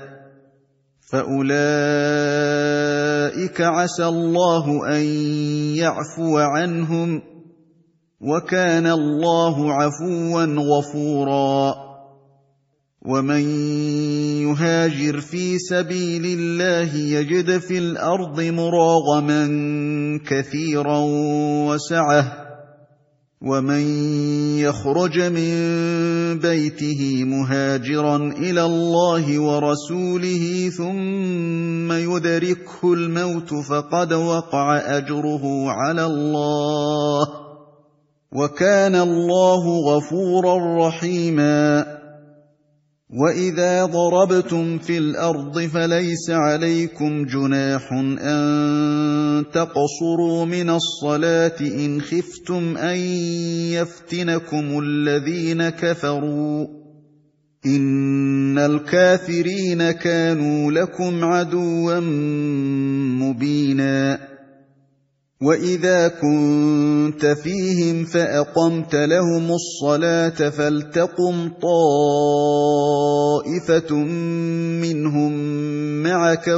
فَأُولَٰئِكَ عَسَى اللَّهُ أَن يَعْفُوَ عَنْهُمْ ۚ وَكَانَ اللَّهُ عَفُوًّا غَفُورًا. وَمَن يُهَاجِرْ فِي سَبِيلِ اللَّهِ يَجِدْ فِي الْأَرْضِ مُرَاغَمًا كَثِيرًا وَسَعَةً ۚ وَمَن يَخْرُجْ مِن بَيْتِهِ مُهَاجِرًا إِلَى اللَّهِ وَرَسُولِهِ ثُمَّ يُدْرِكْهُ الْمَوْتُ فَقَدْ وَقَعَ أَجْرُهُ عَلَى اللَّهِ ۗ وَكَانَ اللَّهُ غَفُورًا رَّحِيمًا. وَإِذَا ضَرَبْتُمْ فِي الْأَرْضِ فَلَيْسَ عَلَيْكُمْ جُنَاحٌ أَن تَقْصُرُوا مِنَ الصَّلَاةِ إِنْ خِفْتُمْ أَن يَفْتِنَكُمُ الَّذِينَ كَفَرُوا ۚ إِنَّ الْكَافِرِينَ كَانُوا لَكُمْ عَدُوًّا مُّبِينًا. وَإِذَا كُنتَ فِيهِمْ فَأَقَمْتَ لَهُمُ الصَّلَاةَ فَلْتَقُمْ طَائِفَةٌ مِّنْهُم مَّعَكَ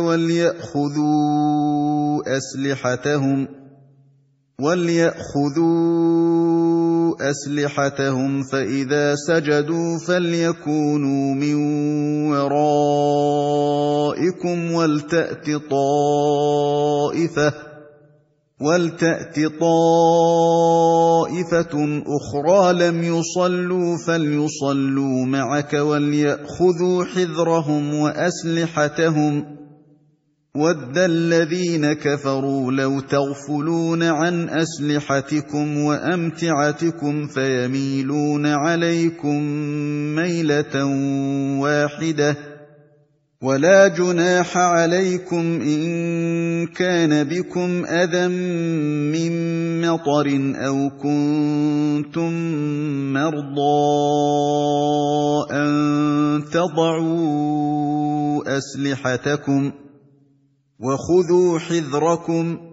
وَلْيَأْخُذُوا أَسْلِحَتَهُمْ فَإِذَا سَجَدُوا فَلْيَكُونُوا مِن وَرَائِكُمْ وَلْتَأْتِ طَائِفَةٌ أُخْرَىٰ لَمْ يُصَلُّوا فَلْيُصَلُّوا مَعَكَ وَلْيَأْخُذُوا حِذْرَهُمْ وَأَسْلِحَتَهُمْ ۗ وَدَّ الَّذِينَ كَفَرُوا لَوْ تَغْفُلُونَ عَنْ أَسْلِحَتِكُمْ وَأَمْتِعَتِكُمْ فَيَمِيلُونَ عَلَيْكُم مَّيْلَةً وَاحِدَةً ۚ وَلَا جُنَاحَ عَلَيْكُمْ إِن كَانَ بِكُمْ أَذًى مِّن مَّطَرٍ أَوْ كُنتُم مَّرْضَىٰ أَن تَضَعُوا أَسْلِحَتَكُمْ ۖ وَخُذُوا حِذْرَكُمْ ۗ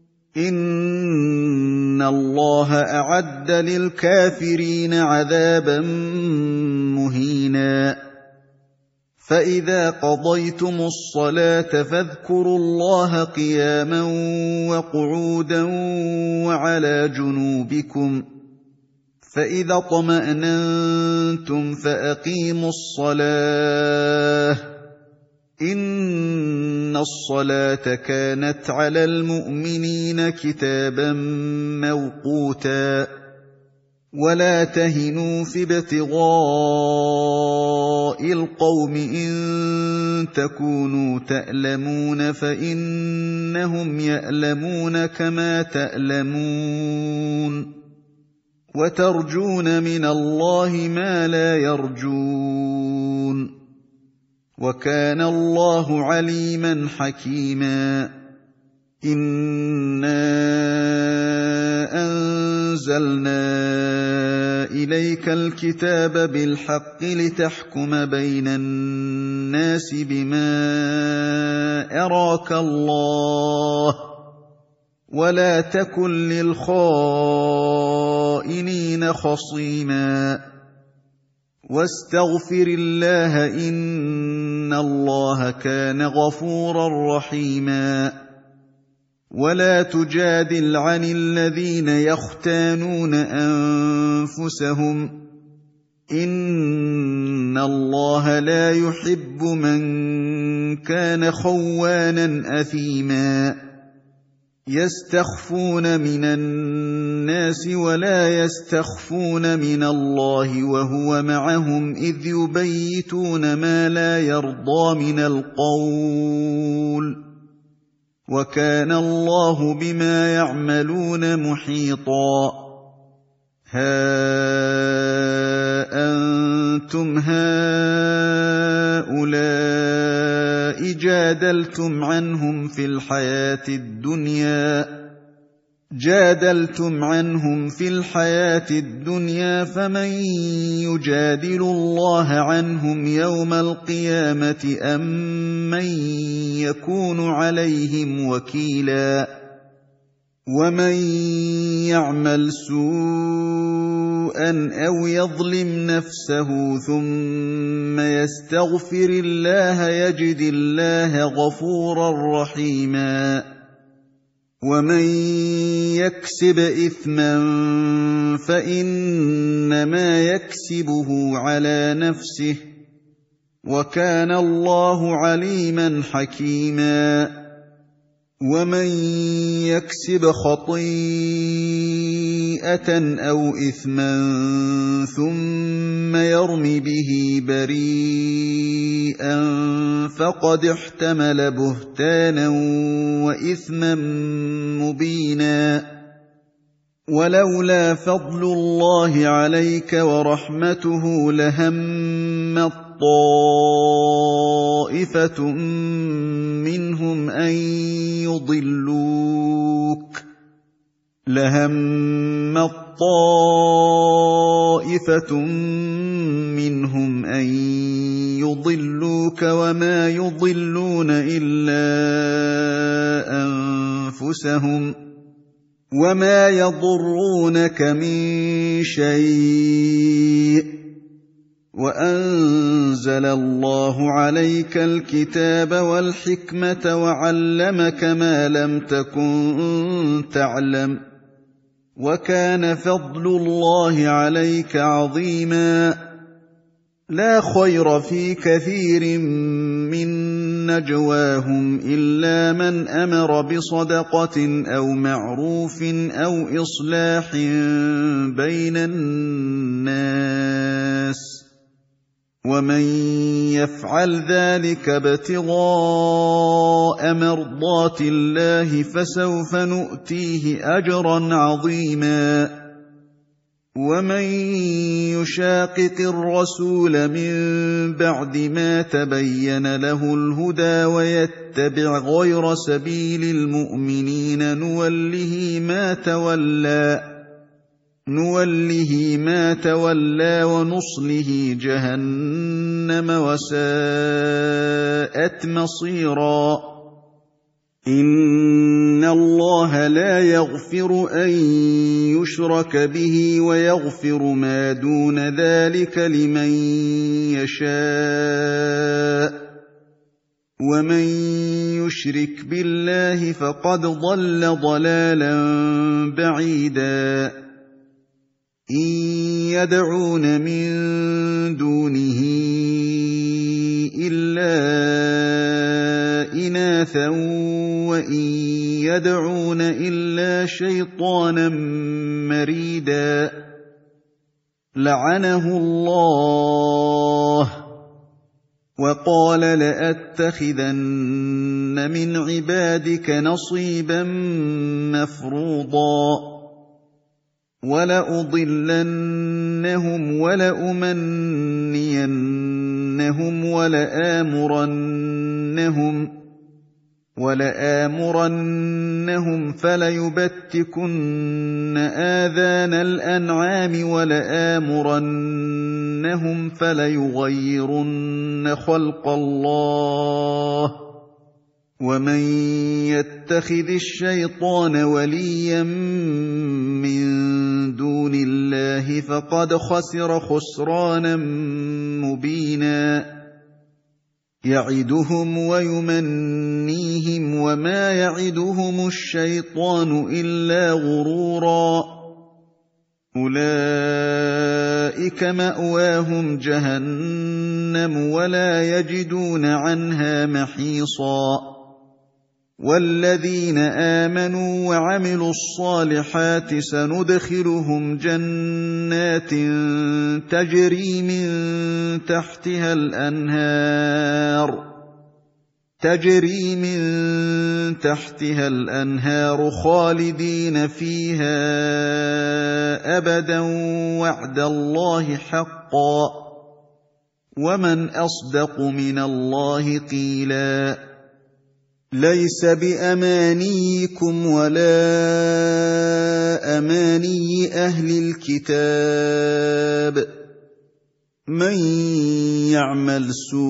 إِنَّ اللَّهَ أَعَدَّ لِلْكَافِرِينَ عَذَابًا مُّهِينًا. فَإِذَا قَضَيْتُمُ الصَّلَاةَ فَاذْكُرُوا اللَّهَ قِيَامًا وَقُعُودًا وَعَلَىٰ جُنُوبِكُمْ ۚ فَإِذَا اطْمَأْنَنتُمْ فَأَقِيمُوا الصَّلَاةَ ۚ إِنَّ الصَّلَاةَ كَانَتْ عَلَى الْمُؤْمِنِينَ كِتَابًا مَّوْقُوتًا. وَلَا تَهِنُوا فِي ابْتِغَاءِ الْقَوْمِ إِن تَكُونُوا تَأْلَمُونَ فَإِنَّهُمْ يَأْلَمُونَ كَمَا تَأْلَمُونَ وَتَرْجُونَ مِنَ اللَّهِ مَا لَا يَرْجُونَ ۗ وَكَانَ اللَّهُ عَلِيمًا حَكِيمًا. إِنَّا أَنزَلْنَا إِلَيْكَ الْكِتَابَ بِالْحَقِّ لِتَحْكُمَ بَيْنَ النَّاسِ بِمَا أَرَاكَ اللَّهُ ۚ وَلَا تَكُن لِّلْخَائِنِينَ خَصِيمًا. وَاسْتَغْفِرِ اللَّهَ ۖ إِنَّ اللَّهَ كَانَ غَفُورًا رَّحِيمًا. وَلَا تُجَادِلْ عَنِ الَّذِينَ يَخْتَانُونَ أَنفُسَهُمْ ۚ إِنَّ اللَّهَ لَا يُحِبُّ مَن كَانَ خَوَّانًا أَثِيمًا. يَسْتَخْفُونَ مِنَ النَّاسِ وَلَا يَسْتَخْفُونَ مِنَ اللَّهِ وَهُوَ مَعَهُمْ إِذْ يُبَيِّتُونَ مَا لَا يَرْضَىٰ مِنَ الْقَوْلِ ۚ وَكَانَ اللَّهُ بِمَا يَعْمَلُونَ مُحِيطًا. هَا أَنتُمْ هَٰؤُلَاءِ جَادَلْتُمْ عنهم في الْحَيَاةِ الدُّنْيَا فَمَن يُجَادِلُ اللَّهَ عَنْهُمْ يَوْمَ الْقِيَامَةِ أَم مَّن يَكُونُ عَلَيْهِمْ وَكِيلًا. وَمَن يَعْمَلْ سُوءًا أَوْ يَظْلِمْ نَفْسَهُ ثُمَّ يَسْتَغْفِرِ اللَّهَ يَجِدِ اللَّهَ غَفُورًا رَّحِيمًا. وَمَن يَكْسِبْ إِثْمًا فَإِنَّمَا يَكْسِبُهُ عَلَىٰ نَفْسِهِ ۚ وَكَانَ اللَّهُ عَلِيمًا حَكِيمًا. وَمَن يَكْسِبْ خَطِيئَةً أَوْ إِثْمًا ثُمَّ يَرْمِ بِهِ بَرِيئًا فَقَدِ احْتَمَلَ بُهْتَانًا وَإِثْمًا مُّبِينًا. وَلَوْلَا فَضْلُ اللَّهِ عَلَيْكَ وَرَحْمَتُهُ لَهَمَّت طَّائِفَةٌ مِّنْهُمْ أَن يُضِلُّوكَ وَمَا يُضِلُّونَ إِلَّا أَنفُسَهُمْ ۖ وما يضرونك من شيء وأنزل الله عليك الكتاب والحكمة وعلمك ما لم تكن تعلم وكان فضل الله عليك عظيما لا خير في كثير من نجواهم إلا من أمر بصدقة أو معروف أو إصلاح بين الناس ومن يفعل ذلك ابتغاء مرضات الله فسوف نؤتيه أجرا عظيما ومن يشاقق الرسول من بعد ما تبين له الهدى ويتبع غير سبيل المؤمنين نوله ما تولى ونصله جهنم وساءت مصيرا إن الله لا يغفر أن يشرك به ويغفر ما دون ذلك لمن يشاء ومن يشرك بالله فقد ضل ضلالا بعيدا إن يدعون من دونه إلا إناثا وإن يدعون إلا شيطانا مريدا لعنه الله وقال لأتخذن من عبادك نصيبا مفروضا ولأضلنهم ولأمنينهم ولآمرنهم فليبتكن آذان الأنعام ولآمرنهم فليغيرن خلق الله ومن يتخذ الشيطان وليا من دون الله فقد خسر خسرانا مبينا يعدهم ويمنيهم وما يعدهم الشيطان إلا غرورا أولئك مأواهم جهنم ولا يجدون عنها محيصا والذين آمنوا وعملوا الصالحات سندخلهم جنات تجري من تحتها الأنهار خالدين فيها أبدا وعد الله حقا ومن أصدق من الله قيلا ليس بأمانيكم ولا أماني أهل الكتاب من يعمل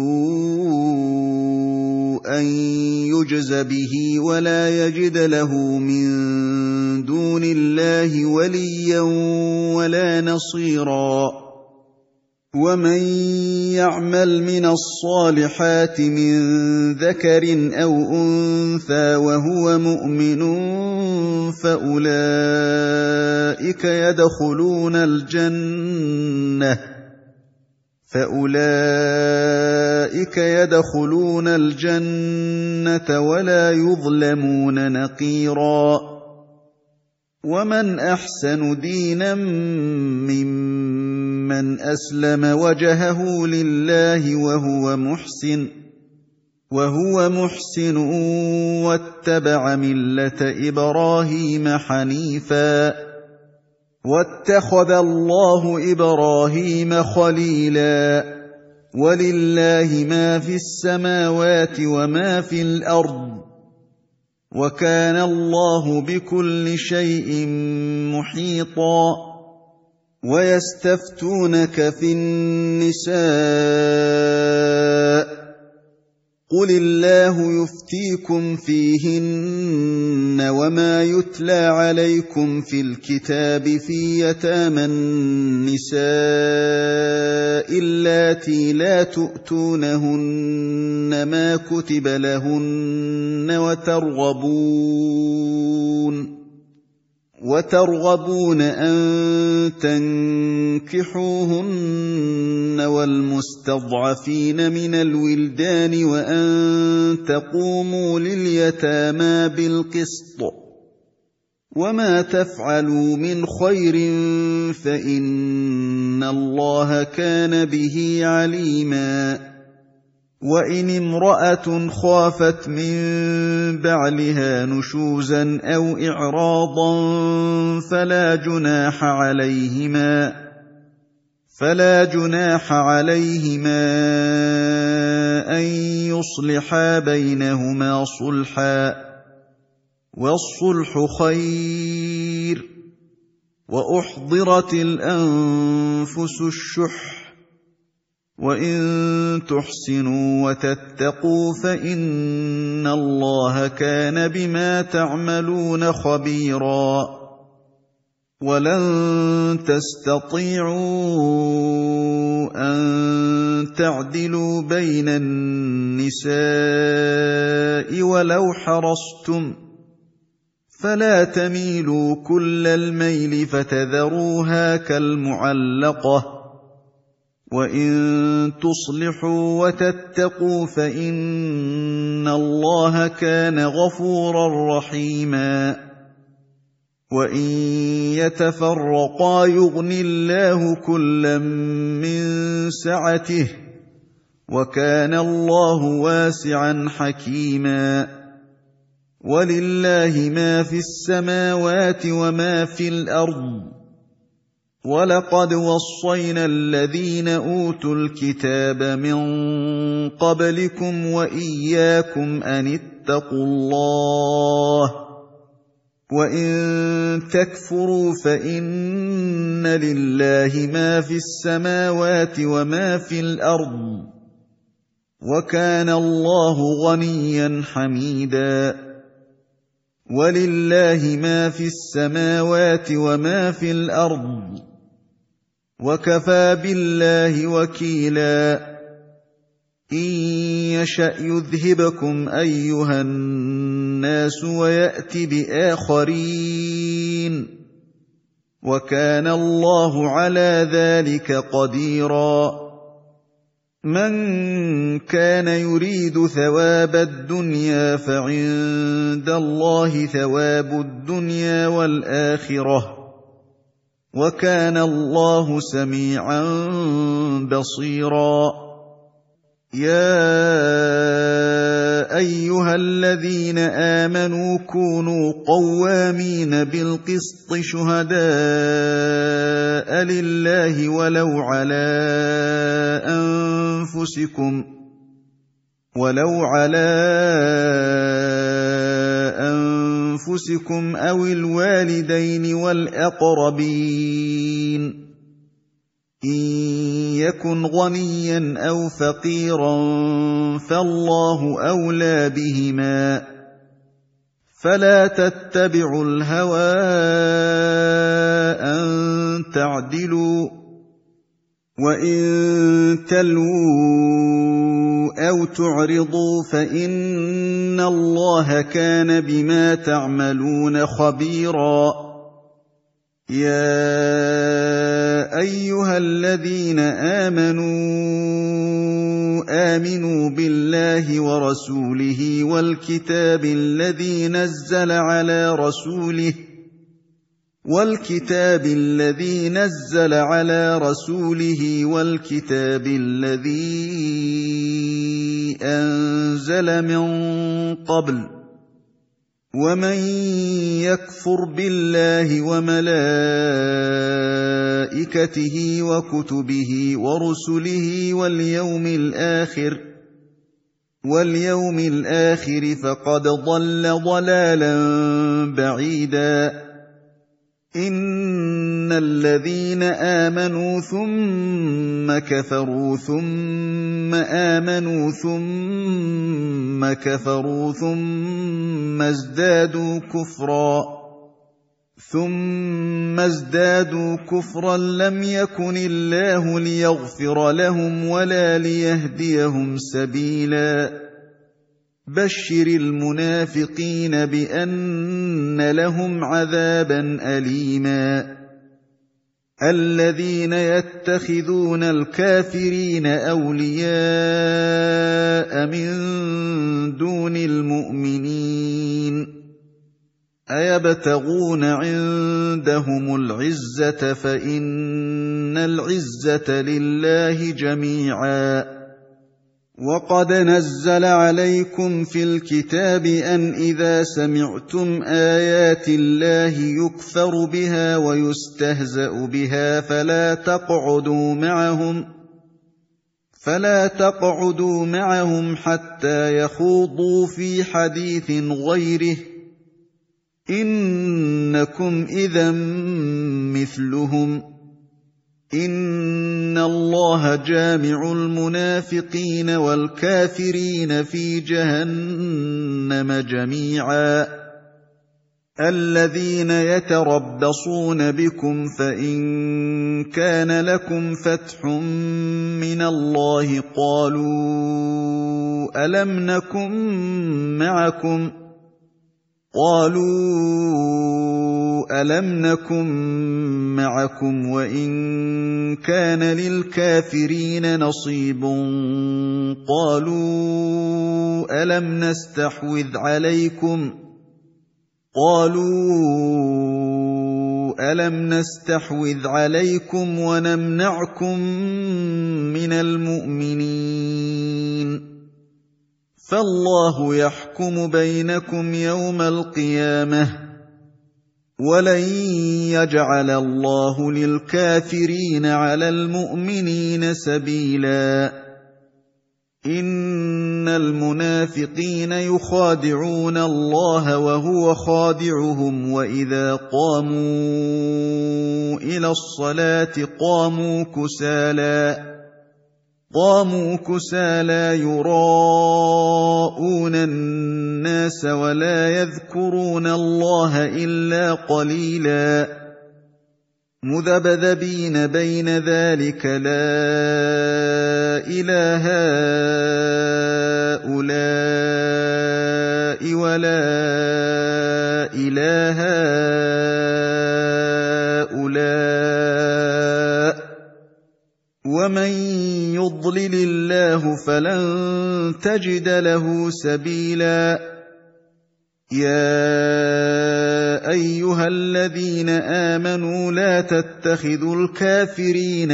سوءا يجز به ولا يجد له من دون الله وليا ولا نصيرا ومن يعمل من الصالحات من ذكر أو أنثى وهو مؤمن فأولئك يدخلون الجنة ولا يظلمون نقيرا ومن أحسن دينا ممن أسلم وجهه لله وهو محسن واتبع ملة إبراهيم حنيفا واتخذ الله إبراهيم خليلا ولله ما في السماوات وما في الأرض وكان الله بكل شيء محيطا ويستفتونك في النساء قُلِ اللَّهُ يُفْتِيكُمْ فِيهِنَّ وَمَا يُتْلَىٰ عَلَيْكُمْ فِي الْكِتَابِ فِي يَتَامَى النِّسَاءِ اللَّاتِي لَا تُؤْتُونَهُنَّ مَا كُتِبَ لَهُنَّ وترغبون أن تنكحوهن والمستضعفين من الولدان وأن تقوموا لليتامى بالقسط وما تفعلوا من خير فإن الله كان به عليما وإن امرأة خافت من بعلها نشوزا أو إعراضا فلا جناح عليهما أن يصلحا بينهما صلحا والصلح خير وأحضرت الأنفس الشح وإن تحسنوا وتتقوا فإن الله كان بما تعملون خبيرا ولن تستطيعوا أن تعدلوا بين النساء ولو حرصتم فلا تميلوا كل الميل فتذروها كالمعلقة وإن تصلحوا وتتقوا فإن الله كان غفورا رحيما وإن يتفرقا يغن الله كلا من سعته وكان الله واسعا حكيما ولله ما في السماوات وما في الأرض وَلَقَدْ وَصَّيْنَا الَّذِينَ أُوتُوا الْكِتَابَ مِن قَبْلِكُمْ وَإِيَّاكُمْ أَنِ اتَّقُوا اللَّهَ وَإِن تَكْفُرُوا فَإِنَّ لِلَّهِ مَا فِي السَّمَاوَاتِ وَمَا في الْأَرْضِ وَكَانَ اللَّهُ غَنِيًّا حَمِيدًا وَلِلَّهِ مَا فِي السَّمَاوَاتِ وَمَا في الْأَرْضِ وَكَفَىٰ بِاللَّهِ وَكِيلًا إِن يَشَأْ يُذْهِبْكُمْ أَيُّهَا النَّاسُ وَيَأْتِ بِآخَرِينَ وَكَانَ اللَّهُ عَلَىٰ ذَٰلِكَ قَدِيرًا مَنْ كَانَ يُرِيدُ ثَوَابَ الدُّنْيَا فَعِندَ اللَّهِ ثَوَابُ الدُّنْيَا وَالْآخِرَةِ وَكَانَ اللَّهُ سَمِيعًا بَصِيرًا يَا أَيُّهَا الَّذِينَ آمَنُوا كُونُوا قَوَّامِينَ بِالْقِسْطِ شُهَدَاءَ لِلَّهِ ولو على أنفسكم أو الوالدين والأقربين إن يكن غنيا أو فقيرا فالله أولى بهما فلا تتبعوا الهوى أن تعدلوا وإن تلووا أو تعرضوا فإن الله كان بما تعملون خبيرا يا أيها الذين آمنوا بالله ورسوله والكتاب الذي نزل على رسوله والكتاب الذي أنزل من قبل ومن يكفر بالله وملائكته وكتبه ورسله واليوم الآخر فقد ضل ضلالا بعيدا إِنَّ الَّذِينَ آمَنُوا ثُمَّ كَفَرُوا ثُمَّ آمَنُوا ثُمَّ كَفَرُوا ثُمَّ ازْدَادُوا كُفْرًا لَّمْ يَكُنِ اللَّهُ لِيَغْفِرَ لَهُمْ وَلَا لِيَهْدِيَهُمْ سَبِيلًا بَشِّرِ الْمُنَافِقِينَ بِأَنَّ لَهُمْ عَذَابًا أَلِيمًا الَّذِينَ يَتَّخِذُونَ الْكَافِرِينَ أَوْلِيَاءَ مِن دُونِ الْمُؤْمِنِينَ أَيَبْتَغُونَ عِندَهُمُ الْعِزَّةَ فَإِنَّ الْعِزَّةَ لِلَّهِ جَمِيعًا وَقَدْ نَزَّلَ عَلَيْكُمْ فِي الْكِتَابِ أَنْ إِذَا سَمِعْتُمْ آيَاتِ اللَّهِ يُكْفَرُ بِهَا وَيُسْتَهْزَأُ بِهَا فَلَا تَقْعُدُوا مَعَهُمْ حَتَّىٰ يَخُوضُوا فِي حَدِيثٍ غَيْرِهِ إِنَّكُمْ إِذًا مِّثْلُهُمْ ۗ إِنَّ اللَّهَ جَامِعُ الْمُنَافِقِينَ وَالْكَافِرِينَ فِي جَهَنَّمَ جَمِيعًا الَّذِينَ يَتَرَبَّصُونَ بِكُمْ فَإِن كَانَ لَكُمْ فَتْحٌ مِّنَ اللَّهِ قَالُوا أَلَمْ نَكُن مَّعَكُمْ وَإِن كَانَ لِلْكَافِرِينَ نَصِيبٌ قَالُوا أَلَمْ نَسْتَحْوِذْ عَلَيْكُمْ وَنَمْنَعْكُم مِّنَ الْمُؤْمِنِينَ فَاللَّهُ يَحْكُمُ بَيْنَكُمْ يَوْمَ الْقِيَامَةِ ۗ وَلَن يَجْعَلَ اللَّهُ لِلْكَافِرِينَ عَلَى الْمُؤْمِنِينَ سَبِيلًا إِنَّ الْمُنَافِقِينَ يُخَادِعُونَ اللَّهَ وَهُوَ خَادِعُهُمْ وَإِذَا قَامُوا إِلَى الصَّلَاةِ قَامُوا كُسَالَىٰ يُرَاءُونَ النَّاسَ وَلَا يَذْكُرُونَ اللَّهَ إِلَّا قَلِيلًا مُّذَبْذَبِينَ بَيْنَ ذَٰلِكَ لَا إِلَىٰ هَٰؤُلَاءِ وَلَا إِلَىٰ هَٰؤُلَاءِ ۚ وَمَن يُضْلِلِ اللَّهُ فَلَن تَجِدَ لَهُ سَبِيلًا يَا أَيُّهَا الَّذِينَ آمَنُوا لَا تَتَّخِذُوا الْكَافِرِينَ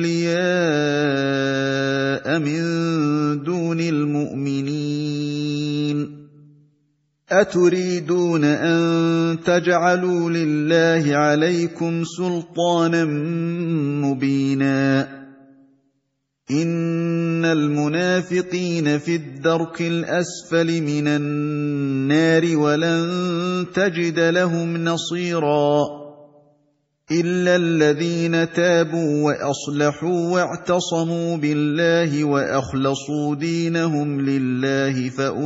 أَوْلِيَاءَ مِن دُونِ الْمُؤْمِنِينَ أَتُرِيدُونَ أَن تَجْعَلُوا لِلَّهِ عَلَيْكُمْ سُلْطَانًا مُّبِينًا إِنَّ الْمُنَافِقِينَ فِي الدَّرْكِ الْأَسْفَلِ مِنَ النَّارِ وَلَن تَجِدَ لَهُمْ نَصِيرًا إِلَّا الَّذِينَ تَابُوا وَأَصْلَحُوا وَاعْتَصَمُوا بِاللَّهِ وَأَخْلَصُوا دِينَهُمْ لِلَّهِ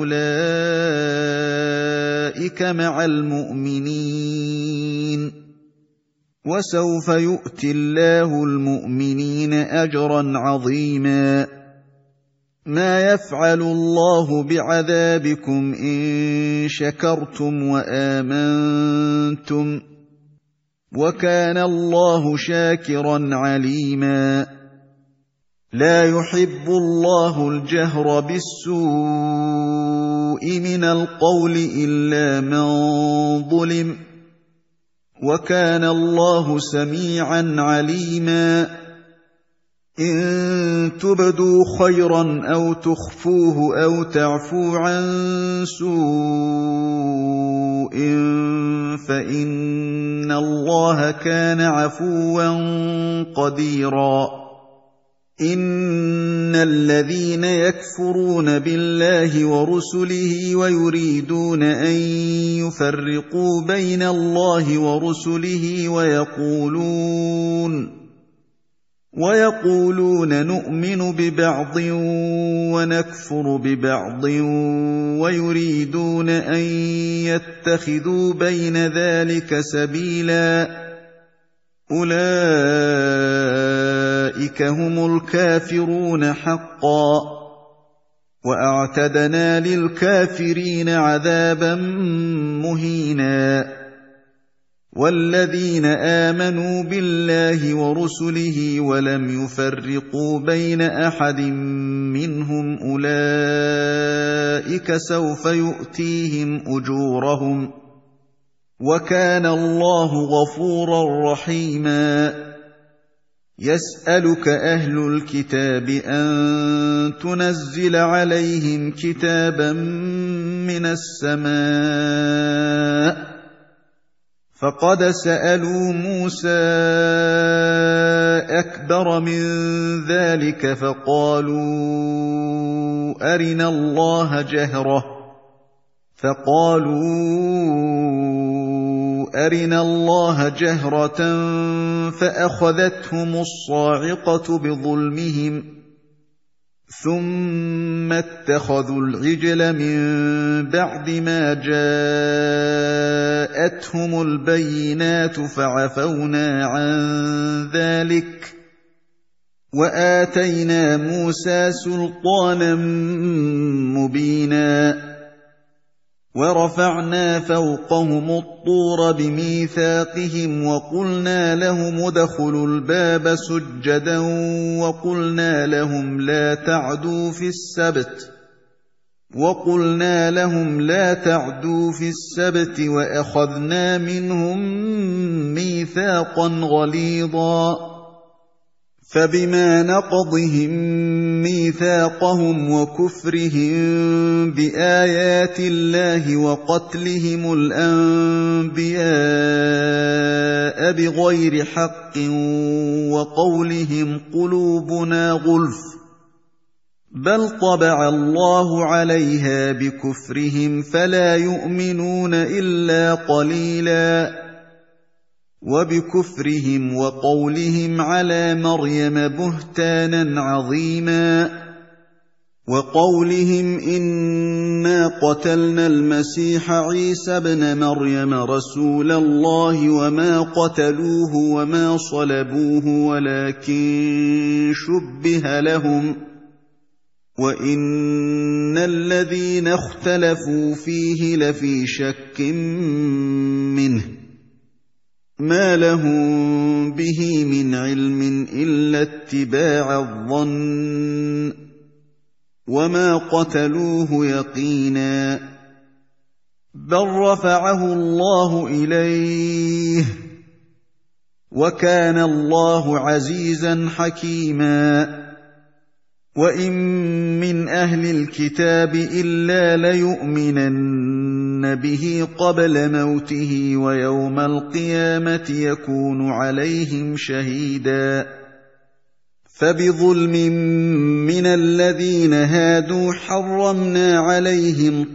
فَأُولَٰئِكَ مَعَ الْمُؤْمِنِينَ وَسَوْفَ يُؤْتِ اللَّهُ الْمُؤْمِنِينَ أَجْرًا عَظِيمًا مَا يَفْعَلُ اللَّهُ بِعَذَابِكُمْ إِن شَكَرْتُمْ وَآمَنتُمْ ۚ وَكَانَ اللَّهُ شَاكِرًا عَلِيمًا لَا يُحِبُّ اللَّهُ الْجَهْرَ بِالسُّوءِ مِنَ الْقَوْلِ إِلَّا مَن ظُلِمَ ۚ وَكَانَ اللَّهُ سَمِيعًا عَلِيمًا إِن تُبْدُوا خَيْرًا أَوْ تُخْفُوهُ أَوْ تَعْفُوا عَن سُوءٍ فَإِنَّ اللَّهَ كَانَ عَفُوًّا قَدِيرًا إِنَّ الَّذِينَ يَكْفُرُونَ بِاللَّهِ وَرُسُلِهِ وَيُرِيدُونَ أَن يُفَرِّقُوا بَيْنَ اللَّهِ وَرُسُلِهِ وَيَقُولُونَ نُؤْمِنُ بِبَعْضٍ وَنَكْفُرُ بِبَعْضٍ وَيُرِيدُونَ أَن يَتَّخِذُوا بَيْنَ ذَلِكَ سَبِيلًا أُولَٰئِكَ هُمُ الْكَافِرُونَ حَقًّا ۚ وَأَعْتَدْنَا لِلْكَافِرِينَ عَذَابًا مُّهِينًا. وَالَّذِينَ آمَنُوا بِاللَّهِ وَرُسُلِهِ وَلَمْ يُفَرِّقُوا بَيْنَ أَحَدٍ مِّنْهُمْ أُولَٰئِكَ سَوْفَ يُؤْتِيهِمْ أُجُورَهُمْ ۗ وَكَانَ اللَّهُ غَفُورًا رَّحِيمًا. يَسْأَلُكَ أَهْلُ الْكِتَابِ أَن تُنَزِّلَ عَلَيْهِمْ كِتَابًا مِّنَ السَّمَاءِ ۚ فَقَدْ سَأَلُوا مُوسَىٰ أَكْبَرَ مِن ذَٰلِكَ فَقَالُوا أَرِنَا اللَّهَ جَهْرَةً فَأَخَذَتْهُمُ الصَّاعِقَةُ بِظُلْمِهِمْ ثُمَّ اتَّخَذُوا الْعِجْلَ مِن بَعْدِ مَا جَاءَتْهُمُ الْبَيِّنَاتُ فَعَفَوْنَا عَن ذَٰلِكَ وَآتَيْنَا مُوسَىٰ سُلْطَانًا مُّبِينًا. وَرَفَعْنَا فَوْقَهُمُ الطُّورَ بِمِيثَاقِهِمْ وَقُلْنَا لَهُمُ ادْخُلُوا الْبَابَ سُجَّدًا وَقُلْنَا لَهُمْ لَا تَعْدُوا فِي السَّبْتِ وَأَخَذْنَا مِنْهُم مِّيثَاقًا غَلِيظًا. فَبِمَا نَقْضِهِم مِّيثَاقَهُمْ وَكُفْرِهِم بِآيَاتِ اللَّهِ وَقَتْلِهِمُ الْأَنبِيَاءَ بِغَيْرِ حَقٍّ وَقَوْلِهِمْ قُلُوبُنَا غُلْفٌ ۚ بَلْ طَبَعَ اللَّهُ عَلَيْهَا بِكُفْرِهِمْ فَلَا يُؤْمِنُونَ إِلَّا قَلِيلًا. وَبِكُفْرِهِمْ وَقَوْلِهِمْ عَلَىٰ مَرْيَمَ بُهْتَانًا عَظِيمًا، وَقَوْلِهِمْ إِنَّا قَتَلْنَا الْمَسِيحَ عِيسَى ابْنَ مَرْيَمَ رَسُولَ اللَّهِ وَمَا قَتَلُوهُ وَمَا صَلَبُوهُ وَلَٰكِن شُبِّهَ لَهُمْ ۚ وَإِنَّ الَّذِينَ اخْتَلَفُوا فِيهِ لَفِي شَكٍّ مِّنْهُ ۚ مَا لَهُم بِهِ مِنْ عِلْمٍ إِلَّا اتِّبَاعَ الظَّنِّ ۚ وَمَا قَتَلُوهُ يَقِينًا، بَل رَّفَعَهُ اللَّهُ إِلَيْهِ ۚ وَكَانَ اللَّهُ عَزِيزًا حَكِيمًا. وَإِن مِّنْ أَهْلِ الْكِتَابِ إِلَّا لَيُؤْمِنَنَّ بِهِ قَبْلَ مَوْتِهِ وَيَوْمَ الْقِيَامَةِ يَكُونُ عَلَيْهِمْ شَهِيدًا. فَبِظُلْمٍ مِّنَ الَّذِينَ هَادُوا حَرَّمْنَا عَلَيْهِمْ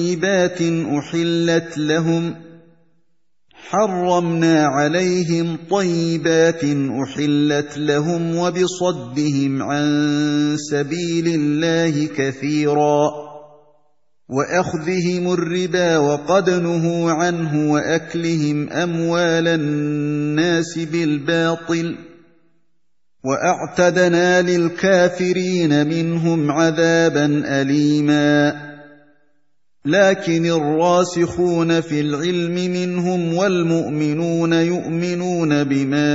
طَيِّبَاتٍ أُحِلَّتْ لَهُمْ وَبِصَدِّهِمْ عَن سَبِيلِ اللَّهِ كَثِيرًا، وَأَخْذِهِمُ الرِّبَا وَقَدْ نُهُوا عَنْهُ وَأَكْلِهِمْ أَمْوَالَ النَّاسِ بِالْبَاطِلِ ۚ وَأَعْتَدْنَا لِلْكَافِرِينَ مِنْهُمْ عَذَابًا أَلِيمًا. لكن الراسخون في العلم منهم والمؤمنون يؤمنون بما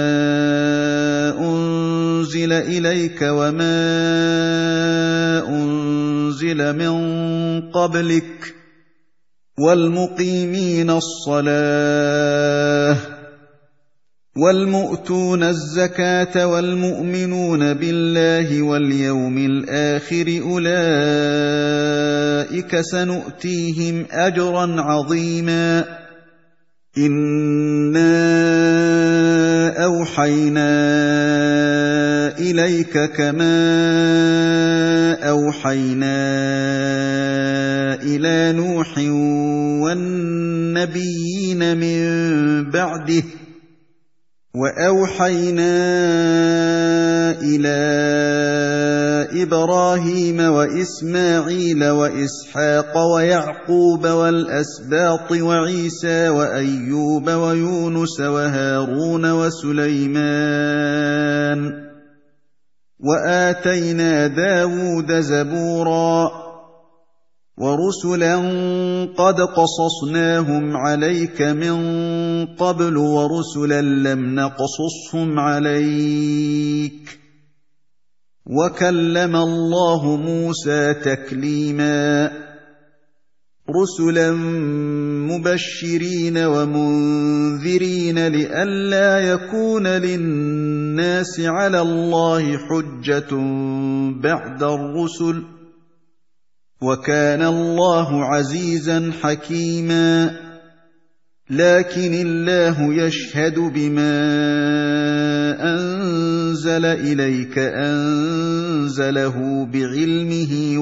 أنزل إليك وما أنزل من قبلك والمقيمين الصلاة والمؤتون الزكاة والمؤمنون بالله واليوم الآخر أولئك سنؤتيهم أجرا عظيما. إنا أوحينا إليك كما أوحينا إلى نوح والنبيين من بعده وأوحينا إلى إبراهيم وإسماعيل وإسحاق ويعقوب والأسباط وعيسى وأيوب ويونس وهارون وسليمان وآتينا داود زبورا ورسلا قد قصصناهم عليك من قبل ورسلا لم نقصصهم عليك وكلم الله موسى تكليما رسلا مبشرين ومنذرين لئلا يكون للناس على الله حجة بعد الرسل وكان الله عزيزا حكيما لكن الله يشهد بما أنزل إليك أنزله بعلمه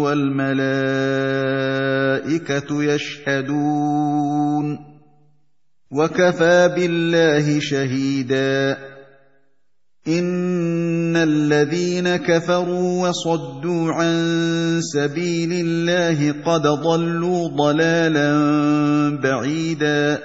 والملائكة يشهدون وكفى بالله شهيدا إن الذين كفروا وصدوا عن سبيل الله قد ضلوا ضلالا بعيدا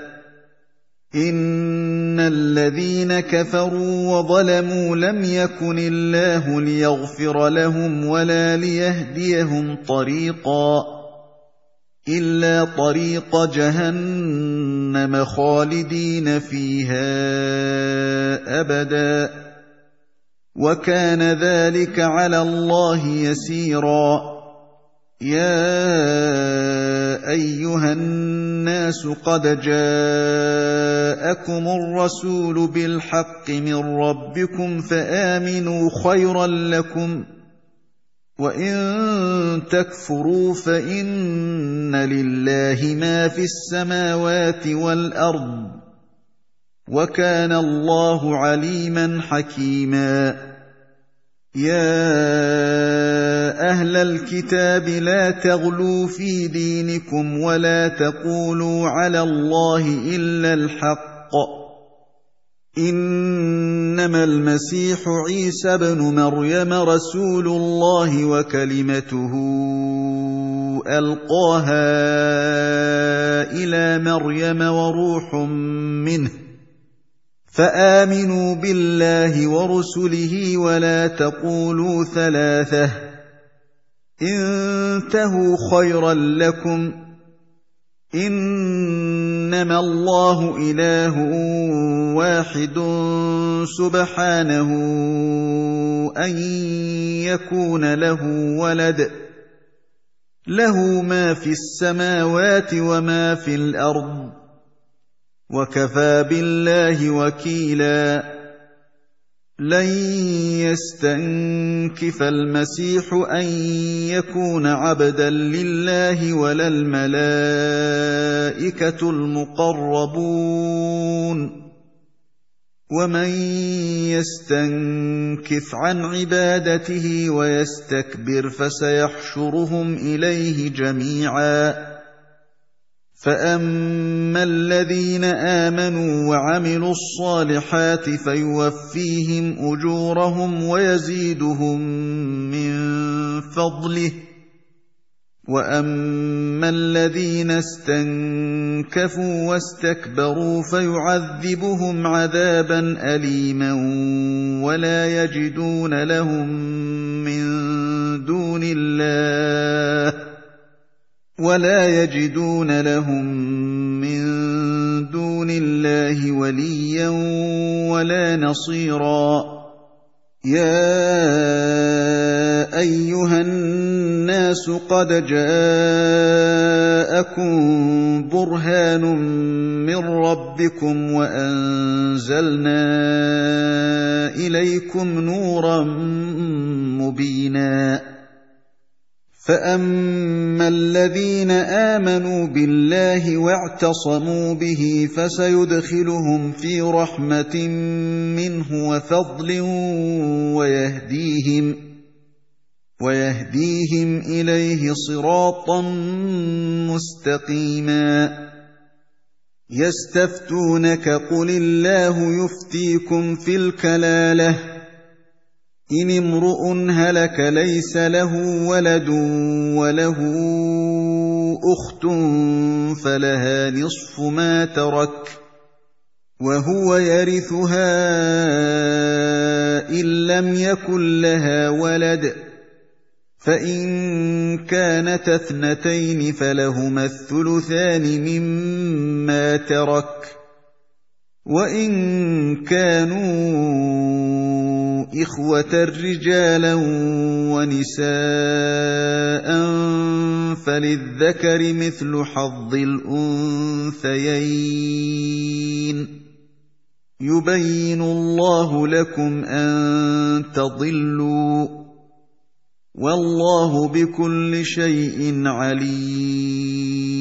إن الذين كفروا وظلموا لم يكن الله ليغفر لهم ولا ليهديهم طريقا إلا طريق جهنم خالدين فيها أبدا وكان ذلك على الله يسيرا يا أيها الناس قد جاءكم الرسول بالحق من ربكم فآمنوا خيرا لكم وإن تكفروا فإن لله ما في السماوات والأرض وكان الله عليما حكيما يا أهل الكتاب لا تغلوا في دينكم ولا تقولوا على الله إلا الحق إنما المسيح عيسى ابن مريم رسول الله وكلمته ألقاها إلى مريم وروح منه فآمنوا بالله ورسله ولا تقولوا ثلاثة انتهوا خيرا لكم إنما الله إله واحد سبحانه أن يكون له ولد له ما في السماوات وما في الأرض وكفى بالله وكيلا لن يستنكف المسيح أن يكون عبدا لله ولا الملائكة المقربون ومن يستنكف عن عبادته ويستكبر فسيحشرهم إليه جميعا فأما الذين آمنوا وعملوا الصالحات فيوفيهم أجورهم ويزيدهم من فضله وأما الذين استنكفوا واستكبروا فيعذبهم عذابا أليما ولا يجدون لهم من دون الله وليا ولا نصيرا يا أيها الناس قد جاءكم برهان من ربكم وأنزلنا إليكم نورا مبينا فَأَمَّا الَّذِينَ آمَنُوا بِاللَّهِ وَاعْتَصَمُوا بِهِ فَسَيُدْخِلُهُمْ فِي رَحْمَةٍ مِّنْهُ وَفَضْلٍ وَيَهْدِيهِمْ إِلَيْهِ صِرَاطًا مُّسْتَقِيمًا يَسْتَفْتُونَكَ قُلِ اللَّهُ يُفْتِيكُمْ فِي الْكَلَالَةِ إِنِ امْرُؤٌ هَلَكَ لَيْسَ لَهُ وَلَدٌ وَلَهُ أُخْتٌ فَلَهَا نِصْفُ مَا تَرَكَ وَهُوَ يَرِثُهَا إِن لَّمْ يَكُن لَّهَا وَلَدٌ فَإِن كَانَتَا اثْنَتَيْنِ فَلَهُمَا الثُّلُثَانِ مِمَّا تَرَكَ وَإِن كَانُوا إِخْوَةً رِّجَالًا وَنِسَاءً فَلِلذَّكَرِ مِثْلُ حَظِّ الْأُنثَيَيْنِ يُبَيِّنُ اللَّهُ لَكُمْ أَن تَضِلُّوا وَاللَّهُ بِكُلِّ شَيْءٍ عَلِيمٌ